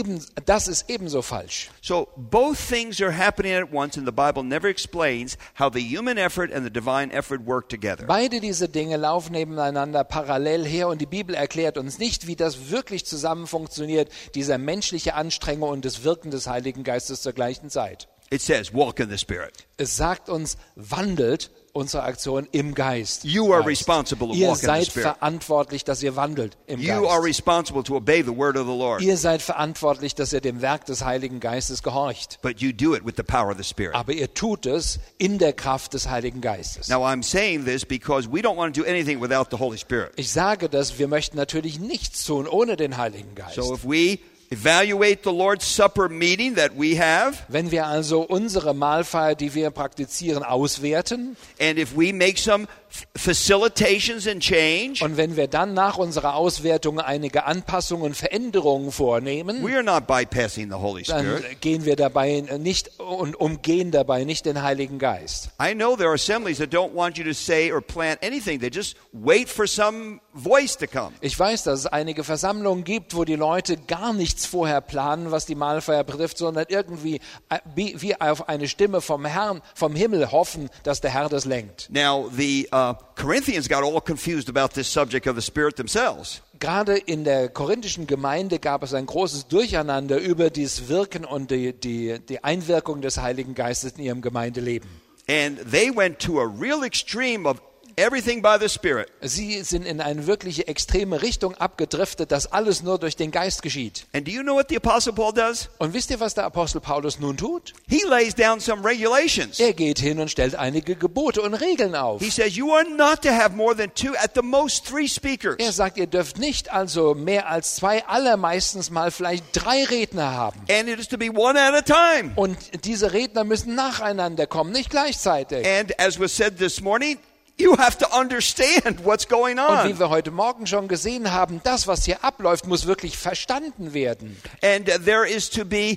Das ist ebenso falsch. So both things are happening at once and the Bible never explains how the human effort and the divine effort work together. Beide diese Dinge laufen nebeneinander parallel her und die Bibel erklärt uns nicht, wie das wirklich zusammen funktioniert, diese menschliche Anstrengung und das Wirken des Heiligen Geistes zur gleichen Zeit. It says, walk in the Spirit. Es sagt uns, wandelt unsere Aktion im Geist. You are responsible to Ihr walk in the seid Spirit. verantwortlich, dass ihr wandelt im You are Geist. responsible to obey the word of the Lord. Ihr seid verantwortlich, dass ihr dem Werk des Heiligen Geistes gehorcht. But you do it with the power of the Spirit. Aber ihr tut es in der Kraft des Heiligen Geistes. Now I'm saying this because we don't want to do anything without the Holy Spirit. Ich sage das, wir möchten natürlich nichts tun ohne den Heiligen Geist. So if we evaluate the Lord's Supper meeting that we have, Wenn wir also unsere Mahlfeier, die wir praktizieren, auswerten and if we make some facilitations and change, und wenn wir dann nach unserer Auswertung einige Anpassungen und Veränderungen vornehmen, we are not bypassing the Holy dann Spirit. gehen wir dabei nicht und umgehen dabei nicht den Heiligen Geist. I know there are assemblies that don't want you to say or plan anything. They just wait for some voice to come. Ich weiß, dass es einige Versammlungen gibt, wo die Leute gar nichts vorher planen, was die Mahlfeier betrifft, sondern irgendwie wie auf eine Stimme vom Herrn, vom Himmel hoffen, dass der Herr das lenkt. Now, the Corinthians got all confused about this subject of the Spirit themselves. Gerade in der korinthischen Gemeinde gab es ein großes Durcheinander über dieses Wirken und die Einwirkung des Heiligen Geistes in ihrem Gemeindeleben. And they went to a real extreme of everything by the Spirit. Sie sind in eine wirkliche extreme Richtung abgedriftet, dass alles nur durch den Geist geschieht. And do you know what the Apostle Paul does? Und wisst ihr, was der Apostel Paulus nun tut? He lays down some regulations. Er geht hin und stellt einige Gebote und Regeln auf. He says you are not to have more than 2, at the most 3 speakers. Er sagt, ihr dürft nicht also mehr als 2, allermeistens mal vielleicht 3 Redner haben. And it is to be one at a time. Und diese Redner müssen nacheinander kommen, nicht gleichzeitig. And as was said this morning, you have to understand what's going Und wie on. wir heute Morgen schon gesehen haben, das, was hier abläuft, muss wirklich verstanden werden. And there is to be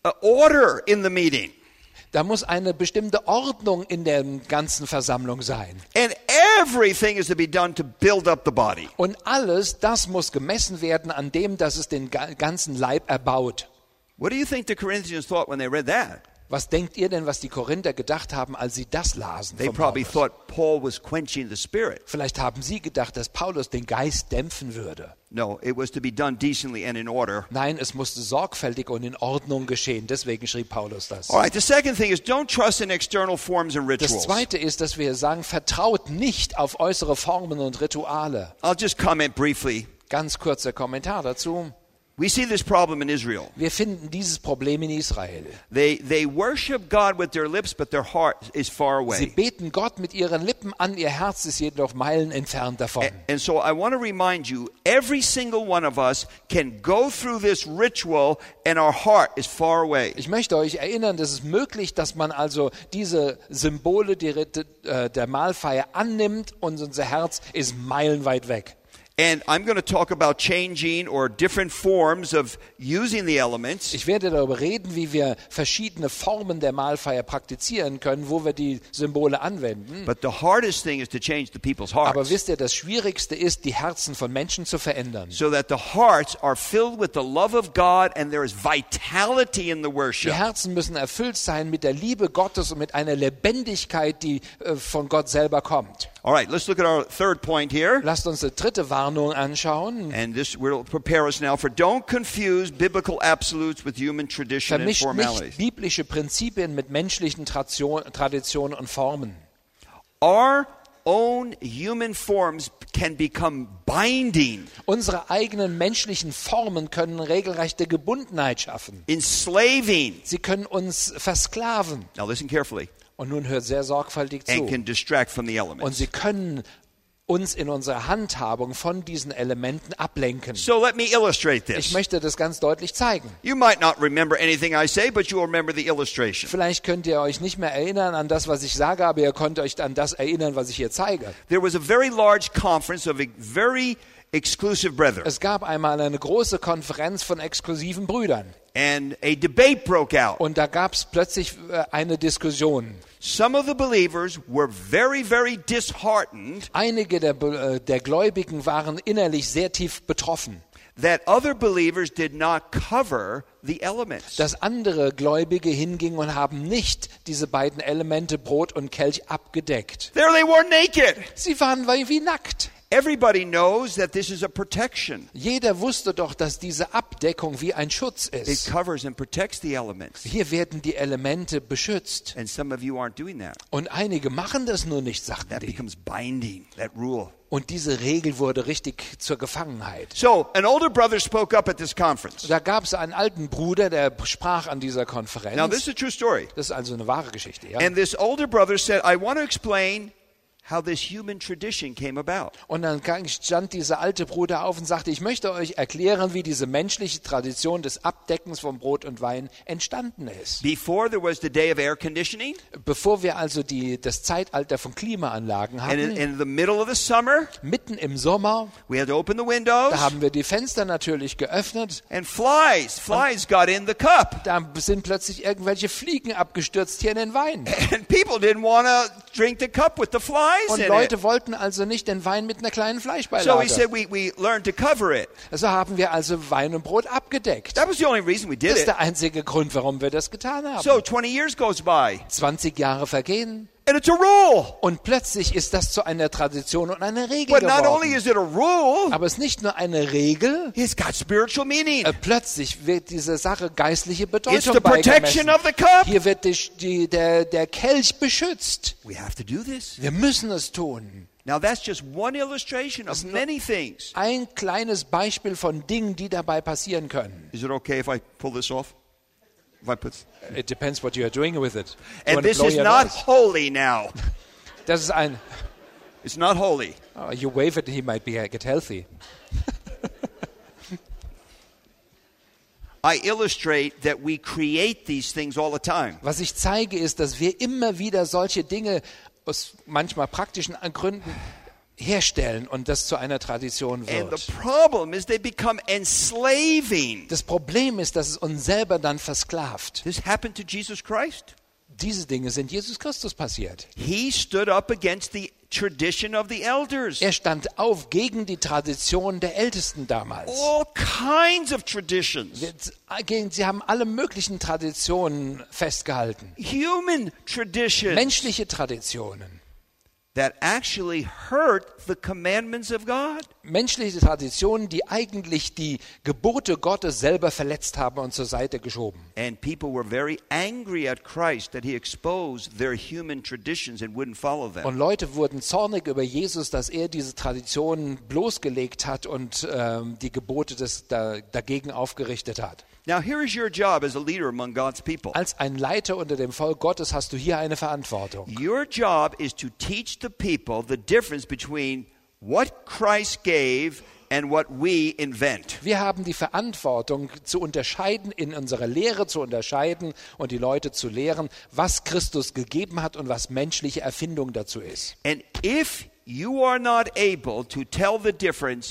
order in the meeting. Da muss eine bestimmte Ordnung in der ganzen Versammlung sein. And everything is to be done to build up the body. Und alles, das muss gemessen werden an dem, dass es den ganzen Leib erbaut. What do you think the Corinthians thought when they read that? Was denkt ihr denn, was die Korinther gedacht haben, als sie das lasen? They von probably Paulus? thought Paul was quenching the Spirit. Vielleicht haben sie gedacht, dass Paulus den Geist dämpfen würde. No, it was to be done decently and in order. Nein, es musste sorgfältig und in Ordnung geschehen. Deswegen schrieb Paulus das. All right, the second thing is don't trust in external forms and Das rituals. Zweite ist, dass wir sagen, vertraut nicht auf äußere Formen und Rituale. I'll just comment briefly. Ganz kurzer Kommentar dazu. We see this problem in Israel. Wir finden dieses Problem in Israel. They worship God with their lips, but their heart is far Sie away. beten Gott mit ihren Lippen an, ihr Herz ist jedoch Meilen entfernt davon. And so I want to remind you, every single one of us can go through this ritual and our heart is far away. Ich möchte euch erinnern, dass es möglich, dass man also diese Symbole der Mahlfeier annimmt und unser Herz ist meilenweit weg. And I'm going to talk about changing or different forms of using the elements. Ich werde darüber reden, wie wir verschiedene Formen der Mahlfeier praktizieren können, wo wir die Symbole anwenden. But the hardest thing is to change the people's Aber hearts. wisst ihr, das Schwierigste ist, die Herzen von Menschen zu verändern. So that the hearts are filled with the love of God and there is vitality in the Die worship. Herzen müssen erfüllt sein mit der Liebe Gottes und mit einer Lebendigkeit, die von Gott selber kommt. All right, let's look at our third point here. Lasst uns die dritte Warnung anschauen. And this will prepare us now for don't confuse biblical absolutes with human tradition and Vermischt formalities. nicht biblische Prinzipien mit menschlichen Traditionen und Formen. Our own human forms can become binding, Unsere eigenen menschlichen Formen können regelrechte Gebundenheit schaffen. enslaving. Sie können uns versklaven. Now listen carefully. Und nun hört sehr sorgfältig And zu. can distract from the Und elements. sie können uns in unserer Handhabung von diesen Elementen ablenken. So let me illustrate Ich this. möchte das ganz deutlich zeigen. You might not remember anything I say, but you'll remember the illustration. Vielleicht könnt ihr euch nicht mehr erinnern an das, was ich sage, aber ihr könnt euch an das erinnern, was ich hier zeige. There was a very large conference of very exclusive brethren, Es gab einmal eine große Konferenz von exklusiven Brüdern. and a debate broke out. Und da gab es plötzlich eine Diskussion. Some of the believers were very, very disheartened Einige der Gläubigen waren innerlich sehr tief betroffen, that other believers did not cover the elements. dass andere Gläubige hingingen und haben nicht diese beiden Elemente Brot und Kelch abgedeckt. There they were naked. Sie waren wie nackt. Everybody knows that this is a protection. Jeder wusste doch, dass diese Abdeckung wie ein Schutz It ist. covers and protects the elements. Hier werden die Elemente beschützt. And some of you aren't doing that. Und einige machen das nur nicht, sagten That die. becomes binding, that rule. Und diese Regel wurde richtig zur Gefangenheit. So, an older brother spoke up at this conference. Da gab es einen alten Bruder, der sprach an dieser Now, this Konferenz. is a true story. Das ist also eine wahre Geschichte. Ja? And this older brother said, I want to explain how this human tradition came about. Und dann stand dieser alte Bruder auf und sagte, ich möchte euch erklären, wie diese menschliche Tradition des Abdeckens von Brot und Wein entstanden ist. Before there was the day of air conditioning, Bevor wir also das Zeitalter von Klimaanlagen and hatten, in the middle of the summer, mitten im Sommer, we had to open the windows, da haben wir die Fenster natürlich geöffnet. and flies got in the cup. Da sind plötzlich irgendwelche Fliegen abgestürzt hier in den Wein. And people didn't want to drink the cup with the flies Und in it. Leute wollten also nicht den Wein mit einer kleinen So he Fleischbeilage. said we learned to cover it. Also haben wir also Wein und Brot abgedeckt. That was the only reason we Das did ist it. der einzige Grund, warum wir das getan haben. So 20 years goes by, 20 Jahre vergehen and it's a rule. und plötzlich ist das zu einer Tradition und einer Regel But not only geworden. is it a rule, Aber es ist nicht nur eine Regel, it's got spiritual meaning. plötzlich wird diese Sache geistliche It's Bedeutung the protection beigemessen. of the cup. Hier wird der Kelch beschützt. We have to do this. Wir müssen es tun. Now that's just one illustration of many things. Ein kleines Beispiel von Dingen, die dabei passieren können. Is it okay if I pull this off? If I put, It depends what you are doing with it. You and wanna this blow is your not nose? holy now. Das ist ein. It's not holy. Oh, you wave it, he might get healthy. I illustrate that we create these things all the time. Was ich zeige, ist, dass wir immer wieder solche Dinge aus manchmal praktischen Gründen herstellen und das zu einer Tradition And wird. the problem is they become enslaving. Das Problem ist, dass es uns selber dann versklavt. This happened to Jesus Christ. Diese Dinge sind Jesus Christus passiert. He stood up against the tradition of the elders. Er stand auf gegen die Tradition der Ältesten damals. All kinds of traditions. Sie haben alle möglichen Traditionen festgehalten. Human traditions Menschliche Traditionen. that actually hurt the commandments of God. Menschliche Traditionen, die eigentlich die Gebote Gottes selber verletzt haben und zur Seite geschoben. And people were very angry at Christ that he exposed their human traditions and wouldn't follow them. Und Leute wurden zornig über Jesus, dass er diese Traditionen bloßgelegt hat und die Gebote dagegen aufgerichtet hat. Now here is your job as a leader among God's people. Als ein Leiter unter dem Volk Gottes hast du hier eine Verantwortung. Your job is to teach the people the difference between what Christ gave and what we invent. Wir haben die Verantwortung zu unterscheiden, in unserer Lehre zu unterscheiden und die Leute zu lehren, was Christus gegeben hat und was menschliche Erfindung dazu ist. And if you are not able to tell the difference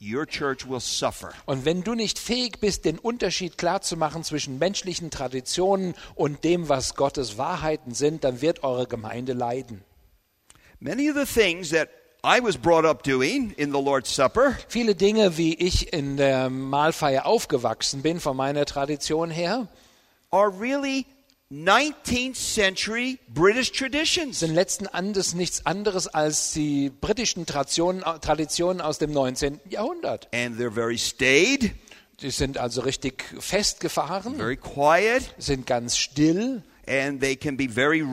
your church will suffer. Und wenn du nicht fähig bist, den Unterschied klarzumachen zwischen menschlichen Traditionen und dem, was Gottes Wahrheiten sind, dann wird eure Gemeinde leiden. Many of the things that I was brought up doing in the Lord's Supper Viele Dinge, wie ich in der Mahlfeier aufgewachsen bin, von meiner Tradition her, are really 19th century British traditions. sind letzten Endes nichts anderes als die britischen Traditionen aus dem 19. Jahrhundert. And they're very staid, Die sind also richtig festgefahren, very quiet, sind ganz still and they can be very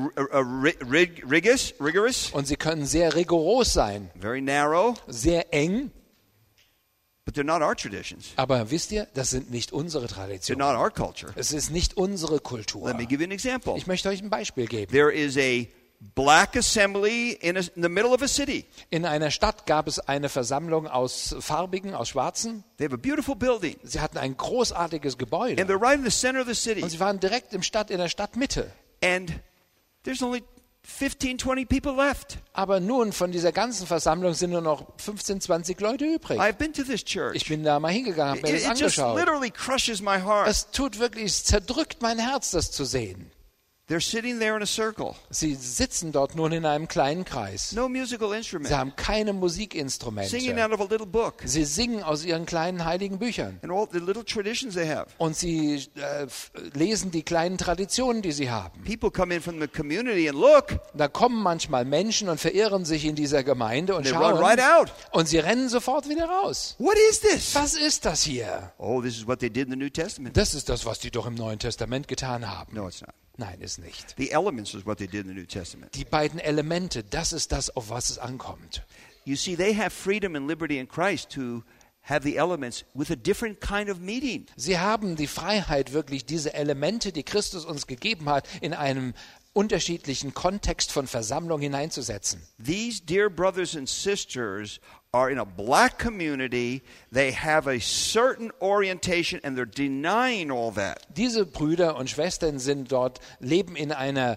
rigorous, und sie können sehr rigoros sein, very narrow, sehr eng. but they're not our traditions. Aber wisst ihr, das sind nicht unsere They're Traditionen. not our culture. Es ist nicht unsere Kultur. Let me give you an example. Ich möchte euch ein Beispiel geben. There is a black assembly in the middle of a city. In einer Stadt gab es eine Versammlung aus Farbigen, aus Schwarzen. They have a beautiful building, Sie hatten ein großartiges Gebäude. and they're right in the center of the city. Und sie waren direkt in der Stadtmitte. And there's only 15, 20 people left. Aber nun, von dieser ganzen Versammlung sind nur noch 15, 20 Leute übrig. I've been to this Ich church. bin da mal hingegangen, habe mir das It just angeschaut. literally crushes my heart. Es tut wirklich, es zerdrückt mein Herz, das zu sehen. They're sitting there in a circle. Sie sitzen dort nun in einem kleinen Kreis. No musical Sie instrument. haben keine Singing Musikinstrumente. out of a little book. Sie singen aus ihren kleinen heiligen Büchern. And all the little traditions they have. Und sie lesen die kleinen Traditionen, die sie haben. People come in from the community and look. Da kommen manchmal Menschen und verirren sich in dieser Gemeinde und They run schauen. right out. Und sie rennen sofort wieder raus. What is this? Was ist das hier? Oh, this is what they did in the New Testament. Das ist das, was die doch im Neuen Testament getan haben. No, it's not. Nein, ist nicht. The elements is what they did in the New Testament. Die beiden Elemente, das ist das, auf was es ankommt. You see, they have freedom and liberty in Christ to have the elements with a different kind of meaning. Sie haben die Freiheit, wirklich diese Elemente, die Christus uns gegeben hat, in einem unterschiedlichen Kontext von Versammlung hineinzusetzen. These dear brothers and sisters are in a black community. They have a certain orientation and they're denying all that. Diese Brüder und Schwestern sind dort, leben in einer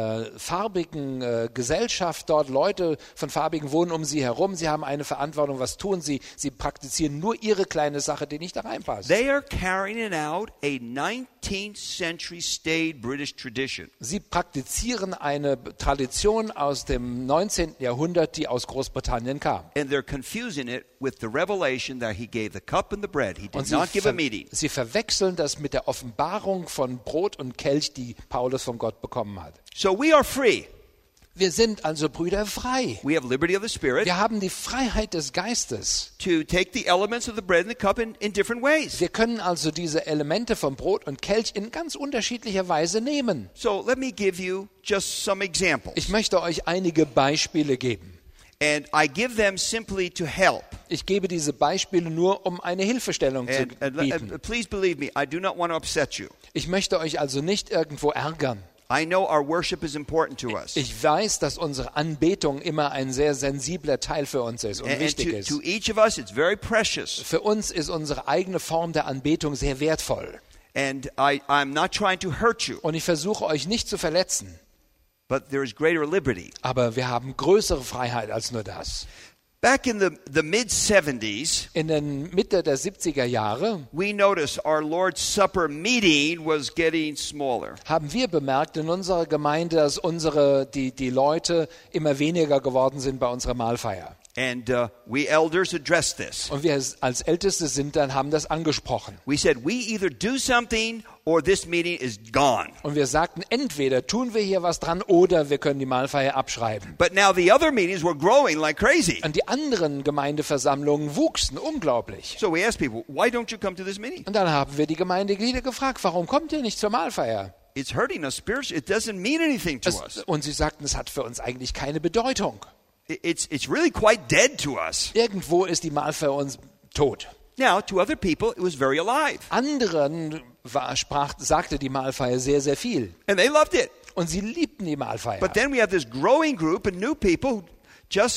farbigen Gesellschaft dort. Leute von Farbigen wohnen um sie herum. Sie haben eine Verantwortung. Was tun sie? Sie praktizieren nur ihre kleine Sache, die nicht da reinpasst. They are carrying out a 19th century staid British tradition. Sie praktizieren eine Tradition aus dem 19. Jahrhundert, die aus Großbritannien kam. And they're confusing it with the revelation that he gave the cup and the bread. He Und did not give a meeting. sie verwechseln das mit der Offenbarung von Brot und Kelch, die Paulus von Gott bekommen hat. So we are free. Wir sind also Brüder frei. We have liberty of the Spirit Wir haben die Freiheit des Geistes. to take the elements of the bread and the cup in different ways. Wir können also diese Elemente von Brot und Kelch in ganz unterschiedlicher Weise nehmen. So let me give you just some examples. Ich möchte euch einige Beispiele geben. And I give them simply to help. Ich gebe diese Beispiele nur, um eine Hilfestellung zu bieten. Please believe me, I do not want to upset you. Ich möchte euch also nicht irgendwo ärgern. I know our worship is important to us. Ich weiß, dass unsere Anbetung immer ein sehr sensibler Teil für uns ist und And wichtig ist. to each of us, it's very precious. Für uns ist unsere eigene Form der Anbetung sehr wertvoll. And I'm not trying to hurt you, Und ich versuche euch nicht zu verletzen. but there is greater liberty. Aber wir haben größere Freiheit als nur das. Back in the mid-70s, In der Mitte der 70er Jahre we noticed our Lord's Supper meeting was getting smaller. haben wir bemerkt in unserer Gemeinde, dass die Leute immer weniger geworden sind bei unserer Mahlfeier. And we elders addressed this. Und wir als Älteste haben das angesprochen. We said, we either do something or this meeting is gone. Und wir sagten, entweder tun wir hier was dran oder wir können die Mahlfeier abschreiben. But now the other meetings were growing like crazy. Und die anderen Gemeindeversammlungen wuchsen unglaublich. So we asked people, why don't you come to this meeting? Und dann haben wir die Gemeindeglieder gefragt, warum kommt ihr nicht zur Mahlfeier? It's hurting us spiritually. It doesn't mean anything to us. Und sie sagten, es hat für uns eigentlich keine Bedeutung. It's really quite dead to us. Irgendwo ist die Mahlfeier uns tot. Now, to other people, it was very alive. Anderen sagte die Mahlfeier sehr, sehr viel. And they loved it. Und sie liebten die Mahlfeier. But then we have this growing group of new people who just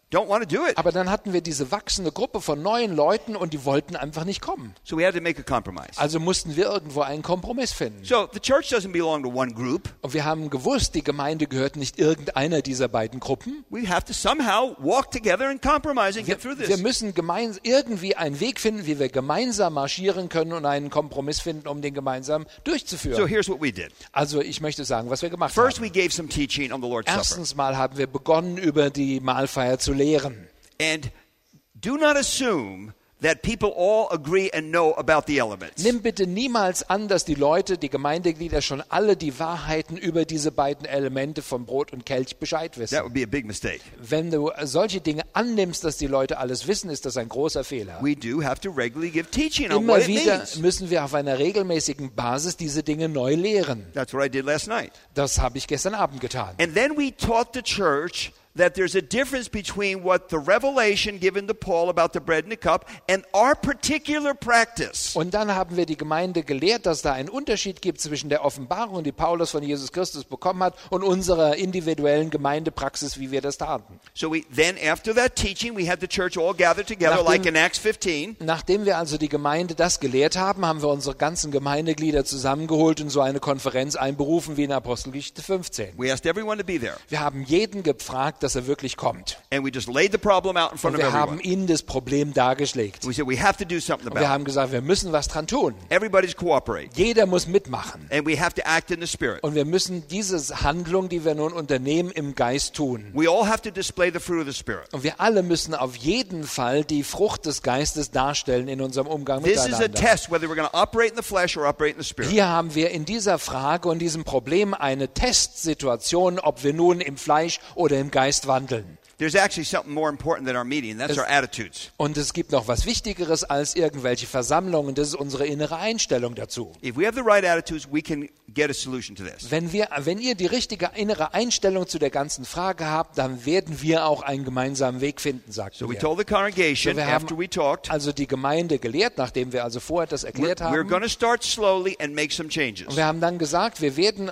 don't want to do it. Aber dann hatten wir diese wachsende Gruppe von neuen Leuten und die wollten einfach nicht kommen. So we had to make a compromise. Also mussten wir irgendwo einen Kompromiss finden. So the church doesn't belong to one group. Und wir haben gewusst, die Gemeinde gehört nicht irgendeiner dieser beiden Gruppen. We have to somehow walk together and compromise and get through Wir this. müssen irgendwie einen Weg finden, wie wir gemeinsam marschieren können und einen Kompromiss finden, um den gemeinsam So durchzuführen. here's what we did. Also ich möchte sagen, was wir gemacht First, haben. we gave some teaching on the Lord's Supper. Erstens mal haben wir begonnen, über die Mahlfeier zu lehren. And do not assume that people all agree and know about the elements. Nimm bitte niemals an, dass die Leute, die Gemeindeglieder schon alle die Wahrheiten über diese beiden Elemente von Brot und Kelch Bescheid wissen. That would be a big mistake. Wenn du solche Dinge annimmst, dass die Leute alles wissen, ist das ein großer Fehler. We do have to regularly give teaching on Immer what it wieder means. müssen wir auf einer regelmäßigen Basis diese Dinge neu lehren. That's what I did last night. Das habe ich gestern Abend getan. And then we taught the church that there's a difference between what the revelation given to Paul about the bread and the cup and our particular practice. Und dann haben wir die Gemeinde gelehrt, dass da einen Unterschied gibt zwischen der Offenbarung, die Paulus von Jesus Christus bekommen hat, und unserer individuellen Gemeindepraxis, wie wir das taten. So then after that teaching, we had the church all gathered together like in Acts 15. Nachdem wir also die Gemeinde das gelehrt haben, haben wir unsere ganzen Gemeindeglieder zusammengeholt und so eine Konferenz einberufen wie in Apostelgeschichte 15. We asked everyone to be there. Wir haben jeden gefragt, dass er wirklich kommt. And we just laid the problem out in front Und of wir haben everyone. ihnen das Problem dargeschlagt. We said we have to do something Und about wir it. haben gesagt, wir müssen was dran tun. Everybody's cooperate. Jeder muss mitmachen. And we have to act in the Spirit. Und wir müssen diese Handlung, die wir nun unternehmen, im Geist tun. We all have to display the fruit of the Spirit. Und wir alle müssen auf jeden Fall die Frucht des Geistes darstellen in unserem Umgang This is a miteinander. test whether we're going to operate in the flesh or operate in the Spirit. Hier haben wir in dieser Frage und diesem Problem eine Testsituation, ob wir nun im Fleisch oder im Geist wandeln. There's actually something more important than our meeting, and that's our attitudes. Und es gibt noch was Wichtigeres als irgendwelche Versammlungen, das ist unsere innere Einstellung dazu. If we have the right attitudes, we can get a solution to this. Wenn ihr die richtige innere Einstellung zu der ganzen Frage habt, dann werden wir auch einen gemeinsamen Weg finden, sagten So we wir. told the congregation So wir haben after we talked, also die Gemeinde gelehrt, nachdem wir also vorher das erklärt we're haben. going to start slowly and make some changes. Und wir haben dann gesagt, wir werden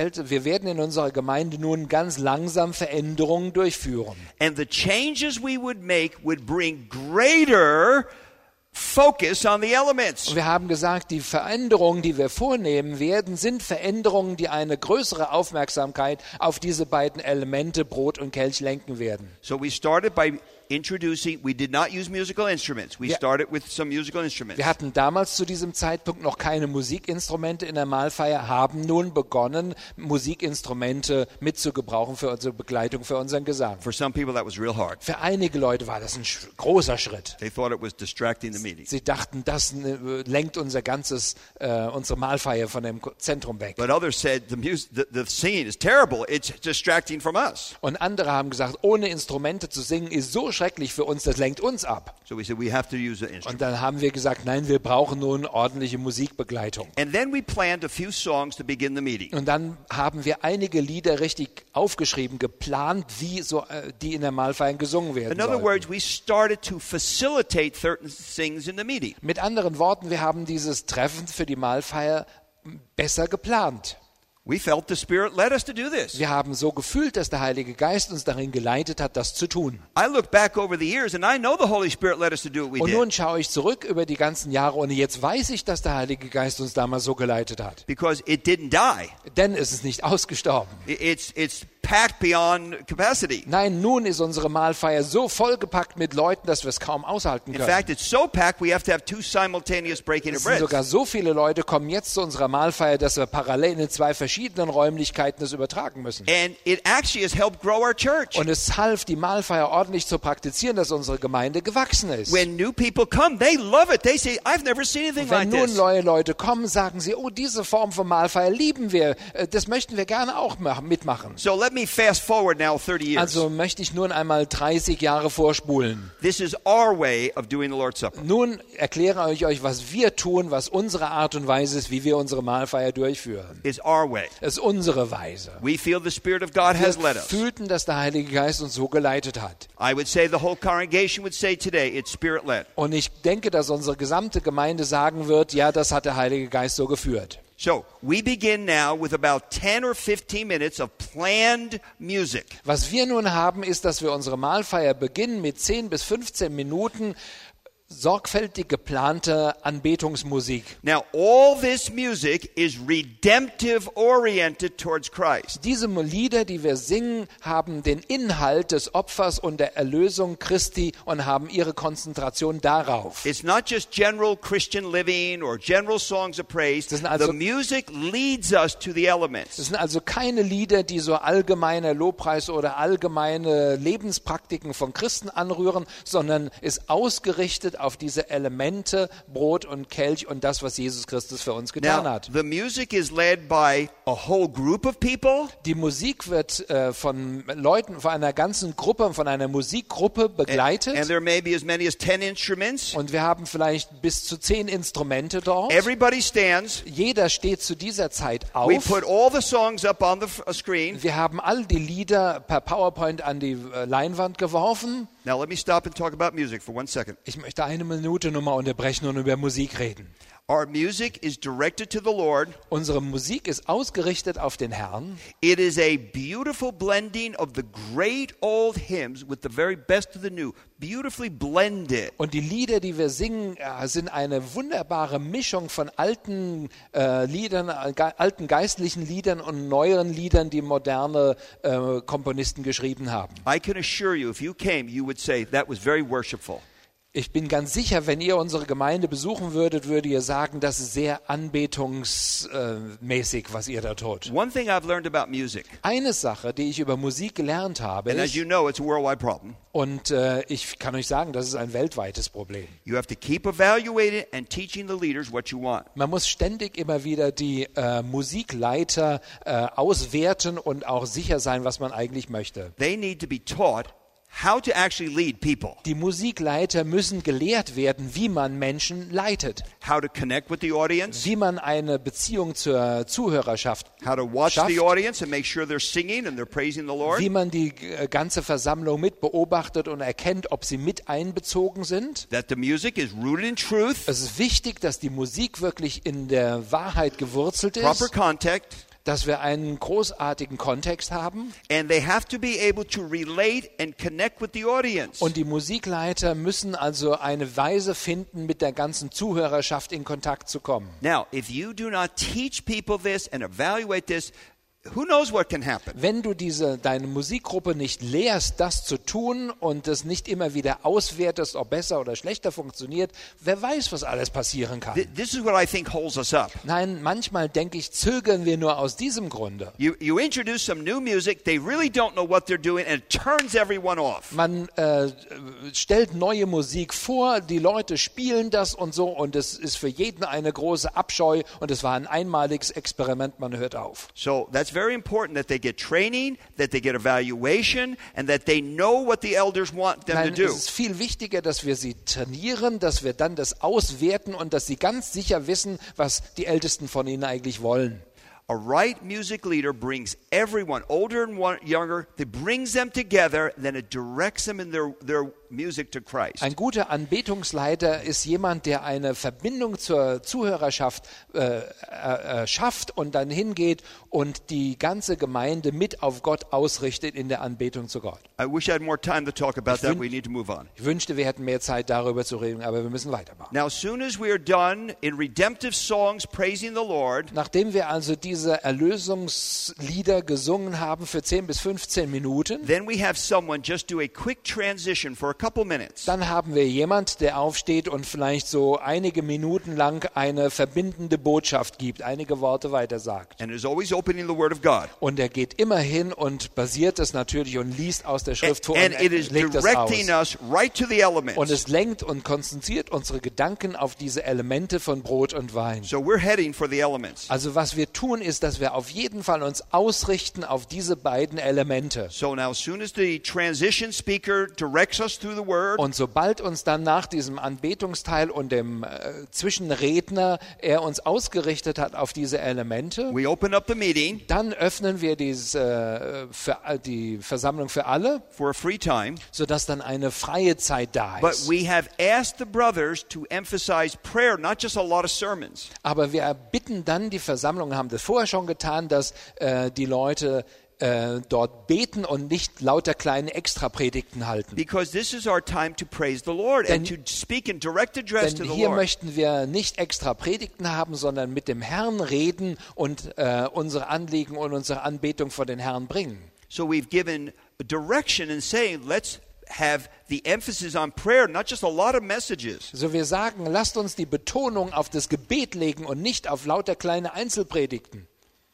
in unserer Gemeinde nun ganz langsam Veränderungen durchführen. And the changes we would make would bring greater focus on the elements. Und wir haben gesagt, die Veränderungen, die wir vornehmen werden, sind Veränderungen, die eine größere Aufmerksamkeit auf diese beiden Elemente Brot und Kelch lenken werden. So we started by introducing, we did not use musical instruments. We Ja. started with some musical instruments. Wir hatten damals zu diesem Zeitpunkt noch keine Musikinstrumente in der Mahlfeier, haben nun begonnen, Musikinstrumente mitzugebrauchen für unsere Begleitung, für unseren Gesang. For some people, that was real hard. Für einige Leute war das ein großer Schritt. They thought it was distracting the meeting. Sie dachten, das lenkt unsere Mahlfeier von dem Zentrum weg. But others said the singing is terrible. It's distracting from us. Und andere haben gesagt, ohne Instrumente zu singen ist so schrecklich für uns, das lenkt uns ab. So we said we have to use the Und instrument. dann haben wir gesagt, nein, wir brauchen nun ordentliche Musikbegleitung. And then we planned a few songs to begin the meeting. Und dann haben wir einige Lieder richtig aufgeschrieben, geplant, die in der Mahlfeier gesungen werden In other sollten. words, we started to facilitate certain things in the meeting. Mit anderen Worten, wir haben dieses Treffen für die Mahlfeier besser geplant. We felt the Spirit led us to do this. Wir haben so gefühlt, dass der Heilige Geist uns darin geleitet hat, das zu tun. I look back over the years and I know the Holy Spirit led us to do what we Und nun did. schaue ich zurück über die ganzen Jahre und jetzt weiß ich, dass der Heilige Geist uns damals so geleitet hat. Because it didn't die. Denn es ist nicht ausgestorben. It's packed beyond capacity. Nein, nun ist unsere Mahlfeier so vollgepackt mit Leuten, dass wir es kaum aushalten In können. fact, it's so packed we have to have two simultaneous breaking of Es sind bread. sogar so viele Leute kommen jetzt zu unserer Mahlfeier, dass wir parallel in 2 verschiedenen Räumlichkeiten das übertragen müssen. And it actually has helped grow our church. Und es half, die Mahlfeier ordentlich zu praktizieren, dass unsere Gemeinde gewachsen ist. When new people come, they love it. They say, I've never seen anything like Wenn nun this. neue Leute kommen, sagen sie, oh, diese Form von Mahlfeier lieben wir, das möchten wir gerne auch mitmachen. So let me fast forward now 30 years. Also möchte ich nun einmal 30 Jahre vorspulen. This is our way of doing the Lord's Supper. Nun erkläre ich euch, was wir tun, was unsere Art und Weise ist, wie wir unsere Mahlfeier durchführen. It's our way. Es ist unsere Weise. We feel the Spirit of God has Wir led us. fühlten, dass der Heilige Geist uns so geleitet hat. I would say the whole congregation would say today, it's Spirit led. Und ich denke, dass unsere gesamte Gemeinde sagen wird, ja, das hat der Heilige Geist so geführt. So we begin now with about 10 or 15 minutes of planned music. Was wir nun haben, ist, dass wir unsere Mahlfeier beginnen mit 10 bis 15 Minuten sorgfältig geplante Anbetungsmusik. Now all this music is redemptive oriented towards Christ. Diese Lieder, die wir singen, haben den Inhalt des Opfers und der Erlösung Christi und haben ihre Konzentration darauf. It's not just general Christian living or general songs of praise. Das sind also- The music leads us to the elements. Das sind also keine Lieder, die so allgemeine Lobpreis oder allgemeine Lebenspraktiken von Christen anrühren, sondern ist ausgerichtet auf diese Elemente, Brot und Kelch und das, was Jesus Christus für uns getan Now, hat. the music is led by a whole group of people. Die Musik wird von Leuten, von einer ganzen Gruppe, von einer Musikgruppe begleitet. And there may be as many as 10 instruments. Und wir haben vielleicht bis zu 10 Instrumente dort. Everybody stands. Jeder steht zu dieser Zeit We auf. put all the songs up on the screen. Wir haben all die Lieder per PowerPoint an die Leinwand geworfen. Now let me stop and talk about music for 1 second. Ich möchte eine Minute nur mal unterbrechen und über Musik reden. Our music is directed to the Lord. Unsere Musik ist ausgerichtet auf den Herrn. It is a beautiful blending of the great old hymns with the very best of the new. Beautifully blended. Und die Lieder, die wir singen, sind eine wunderbare Mischung von alten Liedern, alten geistlichen Liedern und neueren Liedern, die moderne Komponisten geschrieben haben. I can assure you, if you came, you would say that was very worshipful. Ich bin ganz sicher, wenn ihr unsere Gemeinde besuchen würdet, würdet ihr sagen, das ist sehr anbetungsmäßig, was ihr da tut. One thing I've learned about music, Eine Sache, die ich über Musik gelernt habe, and as ist, you know, it's a worldwide problem. und ich kann euch sagen, das ist ein weltweites Problem. You have to keep evaluating and teaching the leaders what you want. Man muss ständig immer wieder die Musikleiter auswerten und auch sicher sein, was man eigentlich möchte. They need to be taught how to actually lead people, Die Musikleiter müssen gelehrt werden, wie man Menschen leitet, how to connect with the audience, wie man eine Beziehung zur Zuhörerschaft how to watch schafft, the audience and make sure they're singing and they're praising the Lord. wie man die ganze Versammlung mit beobachtet und erkennt, ob sie mit einbezogen sind. That the music is rooted in truth, Es ist wichtig, dass die Musik wirklich in der Wahrheit gewurzelt proper ist, context, dass wir einen großartigen Kontext haben. and they have to be able to relate and connect with the audience. Und die Musikleiter müssen also eine Weise finden, mit der ganzen Zuhörerschaft in Kontakt zu kommen. Now, if you do not teach people this and evaluate this, who knows what can happen? Wenn du deine Musikgruppe nicht lehrst, das zu tun und das nicht immer wieder auswertest, ob besser oder schlechter funktioniert, wer weiß, was alles passieren kann. This is what I think holds us up. Nein, manchmal denke ich, zögern wir nur aus diesem Grunde. You introduce some new music, they really don't know what they're doing, and it turns everyone off. Man stellt neue Musik vor, die Leute spielen das und so und es ist für jeden eine große Abscheu und es war ein einmaliges Experiment, man hört auf. So that's very important that they get training, that they get evaluation, and that they know what the elders want them Nein, to do. es ist viel wichtiger, dass wir sie trainieren, dass wir dann das auswerten und dass sie ganz sicher wissen, was die Ältesten von ihnen eigentlich wollen. A right music leader brings everyone, older and younger, it brings them together, then it directs them in their music to Christ. Ein guter Anbetungsleiter ist jemand, der eine Verbindung zur Zuhörerschaft schafft und dann hingeht und die ganze Gemeinde mit auf Gott ausrichtet in der Anbetung zu Gott. I wish I had more time to talk about that. We need to move on. Ich wünschte, wir hätten mehr Zeit darüber zu reden, aber wir müssen weitermachen. Now, as soon as we are done in redemptive songs praising the Lord, Nachdem wir also diese Erlösungslieder gesungen haben für 10 bis 15 Minuten, then we have someone just do a quick transition for a couple minutes. dann haben wir jemand, der aufsteht und vielleicht so einige Minuten lang eine verbindende Botschaft gibt, einige Worte weiter sagt. And is always opening the Word of God. Und er geht immer hin und basiert es natürlich und liest aus der Schrift vor And und it is legt das aus. directing us right to the Und elements. es lenkt und konzentriert unsere Gedanken auf diese Elemente von Brot und Wein. So we're heading for the elements. Also was wir tun, ist, dass wir auf jeden Fall uns ausrichten auf diese beiden Elemente. So now as soon as the transition speaker directs us through the word, Und sobald uns dann nach diesem Anbetungsteil und dem Zwischenredner er uns ausgerichtet hat auf diese Elemente, we open up the meeting dann öffnen wir die Versammlung für alle, for a free time. sodass dann eine freie Zeit da But ist. we have asked the brothers to emphasize prayer, not just a lot of sermons. Aber wir bitten dann die Versammlung, haben das vorher schon getan, dass die Leute dort beten und nicht lauter kleine Extrapredigten halten. Because this is our time to praise the Lord and to speak in direct address to Denn the hier Lord. möchten wir nicht extra Predigten haben, sondern mit dem Herrn reden und unsere Anliegen und unsere Anbetung vor den Herrn bringen. So we've given direction and saying, let's have the emphasis on prayer, not just a lot of messages. So wir sagen, lasst uns die Betonung auf das Gebet legen und nicht auf lauter kleine Einzelpredigten.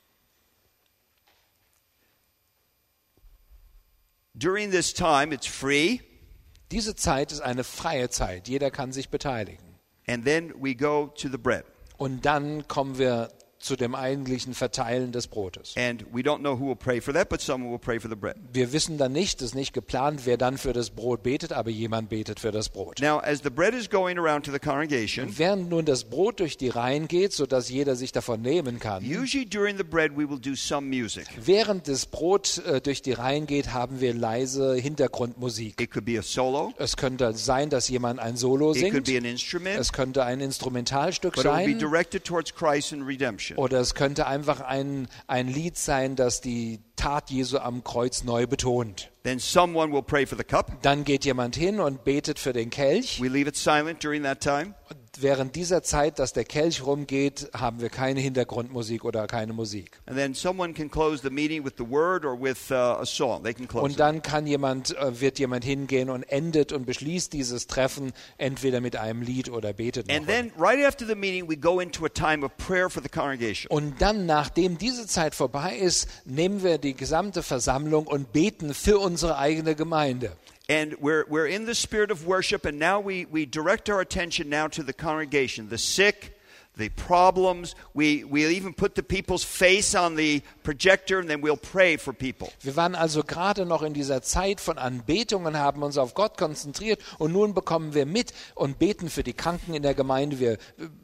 During this time, it's free, Diese Zeit ist eine freie Zeit. Jeder kann sich beteiligen. and then we go to the bread. Und dann kommen wir zu dem eigentlichen Verteilen des Brotes. And we don't know who will pray for that, but someone will pray for the bread. Wir wissen dann nicht, es ist nicht geplant, wer dann für das Brot betet, aber jemand betet für das Brot. Now, as the bread is going around to the congregation, Während nun das Brot durch die Reihen geht, sodass jeder sich davon nehmen kann, usually during the bread we will do some music. während das Brot durch die Reihen geht, haben wir leise Hintergrundmusik. It could be a solo, Es könnte sein, dass jemand ein Solo it could singt. be an instrument, Es könnte ein Instrumentalstück but it will be sein. directed towards Christ and redemption. Oder es könnte einfach ein Lied sein, das die Tat Jesu am Kreuz neu betont. Then someone will pray for the cup. Dann geht jemand hin und betet für den Kelch. We leave it silent during that time. Und während dieser Zeit, dass der Kelch rumgeht, haben wir keine Hintergrundmusik oder keine Musik. And then someone can close the meeting with the word or with a song. They can close Und it. dann wird jemand hingehen und endet und beschließt dieses Treffen entweder mit einem Lied oder betet noch. And then right after the meeting, we go into a time of prayer for the congregation. Und dann, nachdem diese Zeit vorbei ist, nehmen wir die gesamte Versammlung und beten für unsere eigene Gemeinde. And we're in the spirit of worship, and now we direct our attention now to the congregation, the sick, the problems. We even put the people's face on the projector, and then we'll pray for people. Wir waren also gerade noch in dieser Zeit von Anbetung und haben uns auf Gott konzentriert und nun bekommen wir mit und beten für die Kranken in der Gemeinde. Wir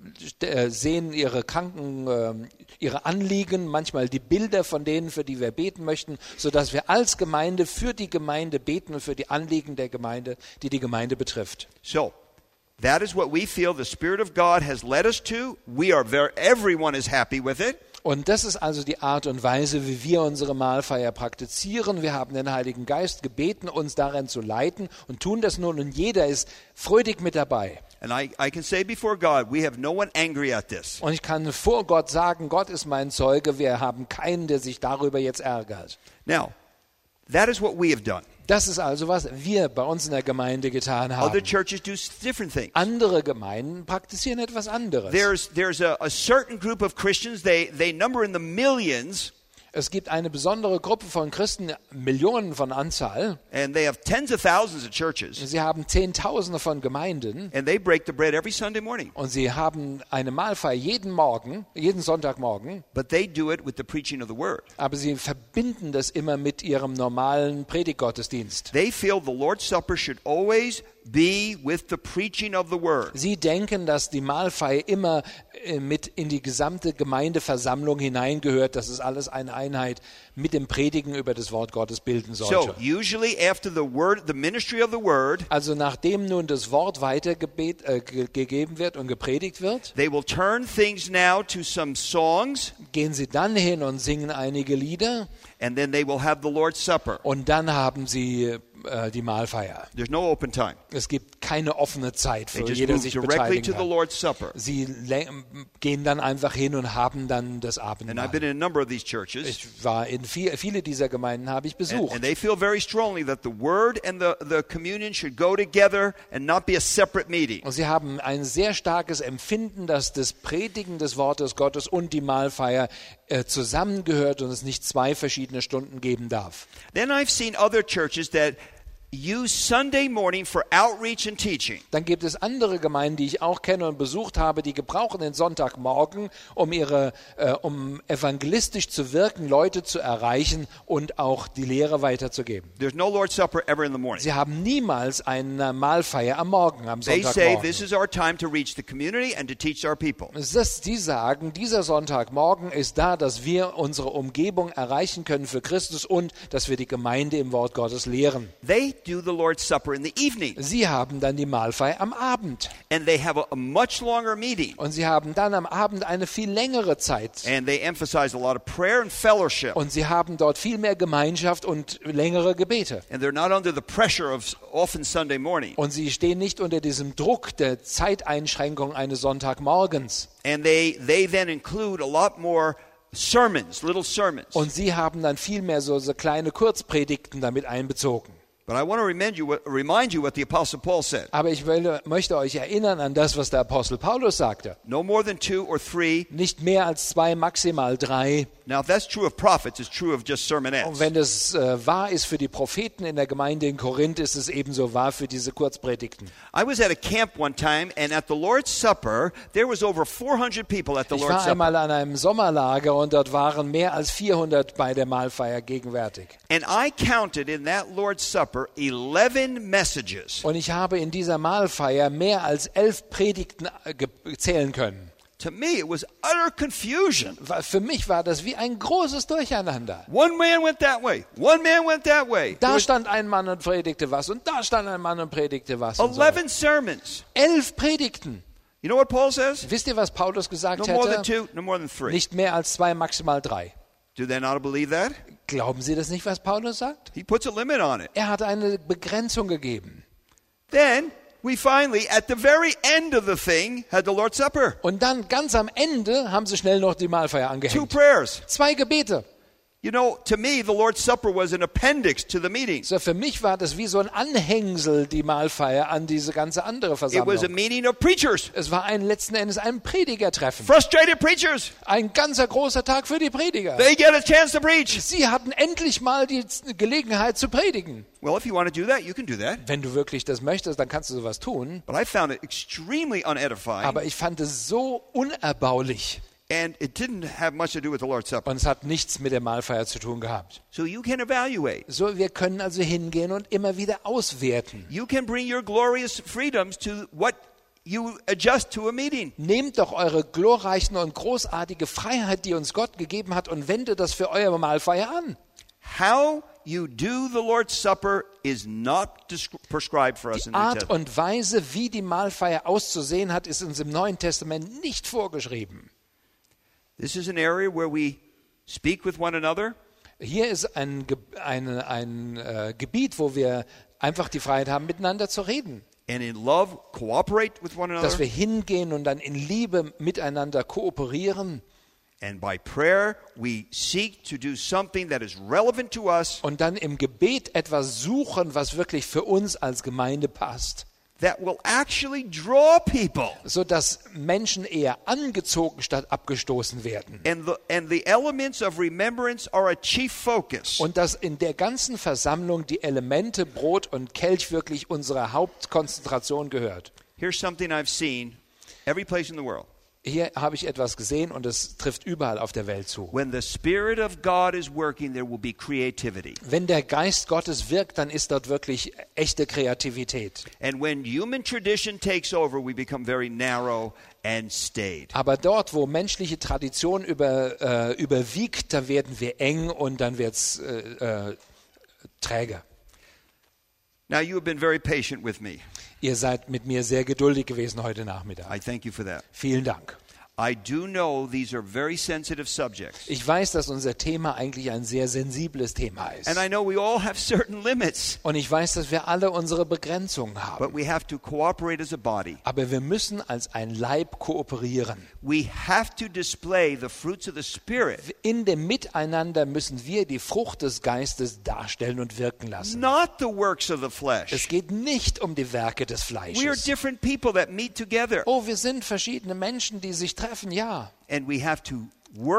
sehen ihre Kranken, ihre Anliegen, manchmal die Bilder von denen, für die wir beten möchten, sodass wir als Gemeinde für die Gemeinde beten und für die Anliegen der Gemeinde, die die Gemeinde betrifft. So that is what we feel the Spirit of God has led us to. Everyone is happy with it. Und das ist also die Art und Weise, wie wir unsere Mahlfeier praktizieren. Wir haben den Heiligen Geist gebeten, uns darin zu leiten und tun das nun und jeder ist freudig mit dabei. And I can say before God, we have no one angry at this. Und ich kann vor Gott sagen, Gott ist mein Zeuge, wir haben keinen, der sich darüber jetzt ärgert. Now, that is what we have done. Das ist also, was wir bei uns in der Gemeinde getan Other haben. churches do different things. Andere Gemeinden praktizieren etwas anderes. There's a certain group of Christians, they number in the millions, Es gibt eine besondere Gruppe von Christen, Millionen von Anzahl. and they have tens of thousands of churches, Sie haben Zehntausende von Gemeinden and they break the bread every Sunday morning. und sie haben eine Mahlfeier jeden Sonntagmorgen, But they do it with the preaching of the word. aber sie verbinden das immer mit ihrem normalen Predigtgottesdienst. They feel the Lord's Supper should always be with the preaching of the word. Sie denken, dass die Mahlfeier immer mit in die gesamte Gemeindeversammlung hineingehört, dass es alles eine Einheit mit dem Predigen über das Wort Gottes bilden So sollte. usually after the ministry of the word, Also nachdem nun das Wort weitergegeben wird und gepredigt wird, they will turn things now to some songs, gehen sie dann hin und singen einige Lieder and then they will have the Lord's Supper. und dann haben sie die Mahlfeier. There's no open time. Es gibt keine offene Zeit They für just jeder move sich directly beteiligen to the kann. Lord's Supper. Sie gehen dann einfach hin und haben dann das And I've been Abendmahl. in a number of these churches, Ich war in viele dieser Gemeinden habe ich and besucht. they feel very strongly that the word and the communion should go together and not be a separate meeting. Und sie haben ein sehr starkes Empfinden, dass das Predigen des Wortes Gottes und die Mahlfeier zusammengehört und es nicht zwei verschiedene Stunden geben darf. Then I've seen other churches that use Sunday morning for outreach and teaching. Dann gibt es andere Gemeinden, die ich auch kenne und besucht habe, die gebrauchen den Sonntagmorgen, um evangelistisch zu wirken, Leute zu erreichen und auch die Lehre weiterzugeben. There's no Lord's Supper ever in the morning. Sie haben niemals eine Mahlfeier am Morgen, am They say Sonntagmorgen. this is our time to reach the community and to teach our people. Die sagen, dieser Sonntagmorgen ist da, dass wir unsere Umgebung erreichen können für Christus und dass wir die Gemeinde im Wort Gottes lehren. They do the Lord's Supper in the evening. Sie haben dann die Mahlfeier am Abend. And they have a much longer meeting. Und sie haben dann am Abend eine viel längere Zeit. And they emphasize a lot of prayer and fellowship. Und sie haben dort viel mehr Gemeinschaft und längere Gebete. And they're not under the pressure of often Sunday morning. Und sie stehen nicht unter diesem Druck der Zeiteinschränkung eines Sonntagmorgens. And they then include a lot more sermons, little sermons. Und sie haben dann viel mehr so kleine Kurzpredigten damit einbezogen. But I want to remind you what the Apostle Paul said. Aber ich möchte euch erinnern an das, was der Apostel Paulus sagte. No more than 2 or 3. Nicht mehr als 2, maximal 3. Now, if that's true of prophets, it's true of just sermonettes. Und wenn das wahr ist für die Propheten in der Gemeinde in Korinth, ist es ebenso wahr für diese Kurzpredigten. I was at a camp one time, and at the Lord's Supper, there was over 400 people at the Ich Lord's war Supper. einmal an einem Sommerlager und dort waren mehr als 400 bei der Mahlfeier gegenwärtig. And I counted in that Lord's Supper 11 messages. Und ich habe in dieser Mahlfeier mehr als 11 Predigten zählen können. To me, it was utter confusion. Für mich war das wie ein großes Durcheinander. One man went that way. One man went that way. There Da was stand ein Mann und predigte was und da stand ein Mann und predigte was. Und so. 11 sermons. 11 Predigten. You know what Paul says? Wisst ihr, was Paulus gesagt No more than hätte? 2, no more than 3. Nicht mehr als 2, maximal 3. Do they not believe that? Glauben Sie das nicht, was Paulus sagt? He puts a limit on it. Er hat eine Begrenzung gegeben. Then we finally, at the very end of the thing, had the Lord's Supper. Und dann ganz am Ende haben sie schnell noch die Mahlfeier 2 angehängt. prayers. 2 Gebete. You know, to me, the Lord's Supper was an appendix to the meeting. So, für mich war das wie so ein Anhängsel, die Mahlfeier an diese ganze andere It was a Versammlung. meeting of preachers, Es war letzten Endes ein Predigertreffen. frustrated preachers. Ein ganzer großer Tag für die Prediger. They get a chance to preach. Sie hatten endlich mal die Gelegenheit zu predigen. Well, if you want to do that, you can do that. Wenn du wirklich das möchtest, dann kannst du sowas tun. But I found it extremely unedifying, Aber ich fand es so unerbaulich. and it didn't have much to do with the Lord's Supper. Und es hat nichts mit der Mahlfeier zu tun gehabt. So you can evaluate. So, wir können also hingehen und immer wieder auswerten. You can bring your glorious freedoms to what you adjust to a meeting. Nehmt doch eure glorreichen und großartige Freiheit, die uns Gott gegeben hat, und wendet das für eure Mahlfeier an. How you do the Lord's Supper is not prescribed for us Die in the New Art Testament. und Weise, wie die Mahlfeier auszusehen hat, ist uns im Neuen Testament nicht vorgeschrieben. This is an area where we speak with one another. Hier ist ein Gebiet, wo wir einfach die Freiheit haben, miteinander zu reden. And in love, cooperate with one Dass wir another. hingehen und dann in Liebe miteinander kooperieren. And by prayer, we seek to do something that is relevant to us, Und dann im Gebet etwas suchen, was wirklich für uns als Gemeinde passt. that will actually draw people. Sodass Menschen eher angezogen statt abgestoßen werden. And the elements of remembrance are a chief focus. Und dass in der ganzen Versammlung die Elemente Brot und Kelch wirklich unsere Hauptkonzentration gehört. Here's something I've seen every place in the world. Hier habe ich etwas gesehen und es trifft überall auf der Welt zu. When the Spirit of God is working, there will be creativity. Wenn der Geist Gottes wirkt, dann ist dort wirklich echte Kreativität. And when human tradition takes over, we become very narrow and staid. Aber dort, wo menschliche Tradition überwiegt, da werden wir eng und dann wird es träge. Now, you have been very patient with me. Ihr seid mit mir sehr geduldig gewesen heute Nachmittag. I thank you for that. Vielen Dank. I do know these are very sensitive subjects. Ich weiß, dass unser Thema eigentlich ein sehr sensibles Thema ist. And I know we all have certain limits, Und ich weiß, dass wir alle unsere Begrenzungen but haben. we have to cooperate as a body. Aber wir müssen als ein Leib kooperieren. We have to display the fruits of the Spirit, In dem Miteinander müssen wir die Frucht des Geistes darstellen und wirken lassen. not the works of the Es flesh. geht nicht um die Werke des We are Fleisches. different people that meet together, Oh, wir sind verschiedene Menschen, die sich treffen, ja. and we have to work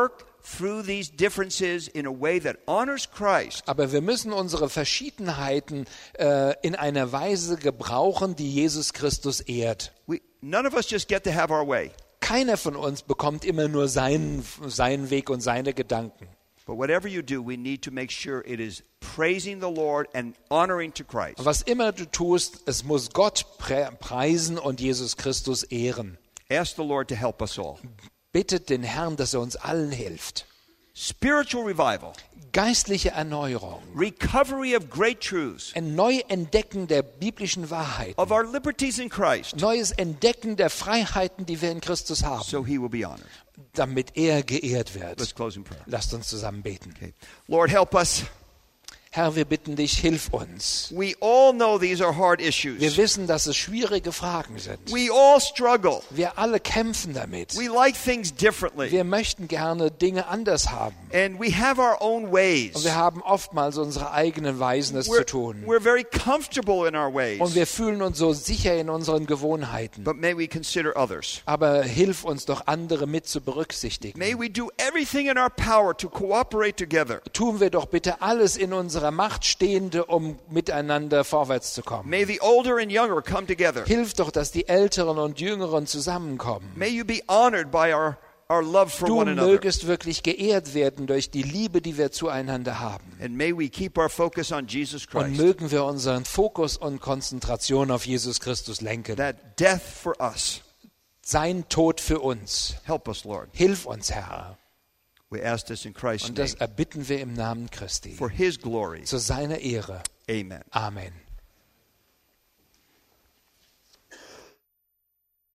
through these differences in a way that honors Christ. Aber wir müssen unsere Verschiedenheiten in einer Weise gebrauchen, die Jesus Christus ehrt. None of us just get to have our way. Keiner von uns bekommt immer nur seinen Weg und seine Gedanken. But whatever you do, we need to make sure it is praising the Lord and honoring to Christ. Was immer du tust, es muss Gott preisen und Jesus Christus ehren. Ask the Lord to help us all. Bittet den Herrn, dass er uns allen hilft. Spiritual revival. Geistliche Erneuerung. Recovery of great truths. Ein Neuentdecken der biblischen Wahrheit. Of our liberties in Christ. Neues Entdecken der Freiheiten, die wir in Christus haben. So he will be honored. Damit er geehrt wird. Let's close in prayer. Lasst uns zusammen beten. Okay. Lord, help us. Herr, wir bitten dich, hilf uns. We all know these are hard Wir issues. wissen, dass es schwierige Fragen sind. We all struggle. Wir alle kämpfen damit. We like things differently. Wir möchten gerne Dinge anders haben. And we have our own Und ways. wir haben oftmals unsere eigenen Weisen, es zu tun. We're very comfortable in our ways. Und wir fühlen uns so sicher in unseren Gewohnheiten. But may we consider others. Aber hilf uns doch, andere mit zu berücksichtigen. May we do everything in our power to cooperate together. Tun wir doch bitte alles in unserer Macht Stehende, um miteinander vorwärts zu kommen. May the older and younger come together. Hilf doch, dass die Älteren und Jüngeren zusammenkommen. May you be honored by our love for Du one another. mögest wirklich geehrt werden durch die Liebe, die wir zueinander haben. And may we keep our focus on Jesus Und Christ. mögen wir unseren Fokus und Konzentration auf Jesus Christus lenken. That death for us. Sein Tod für uns. Help us, Lord. Hilf uns, Herr. We ask this in Christ's Und name. das erbitten wir im Namen Christi. For his glory. Zu seiner Ehre. Amen. Amen.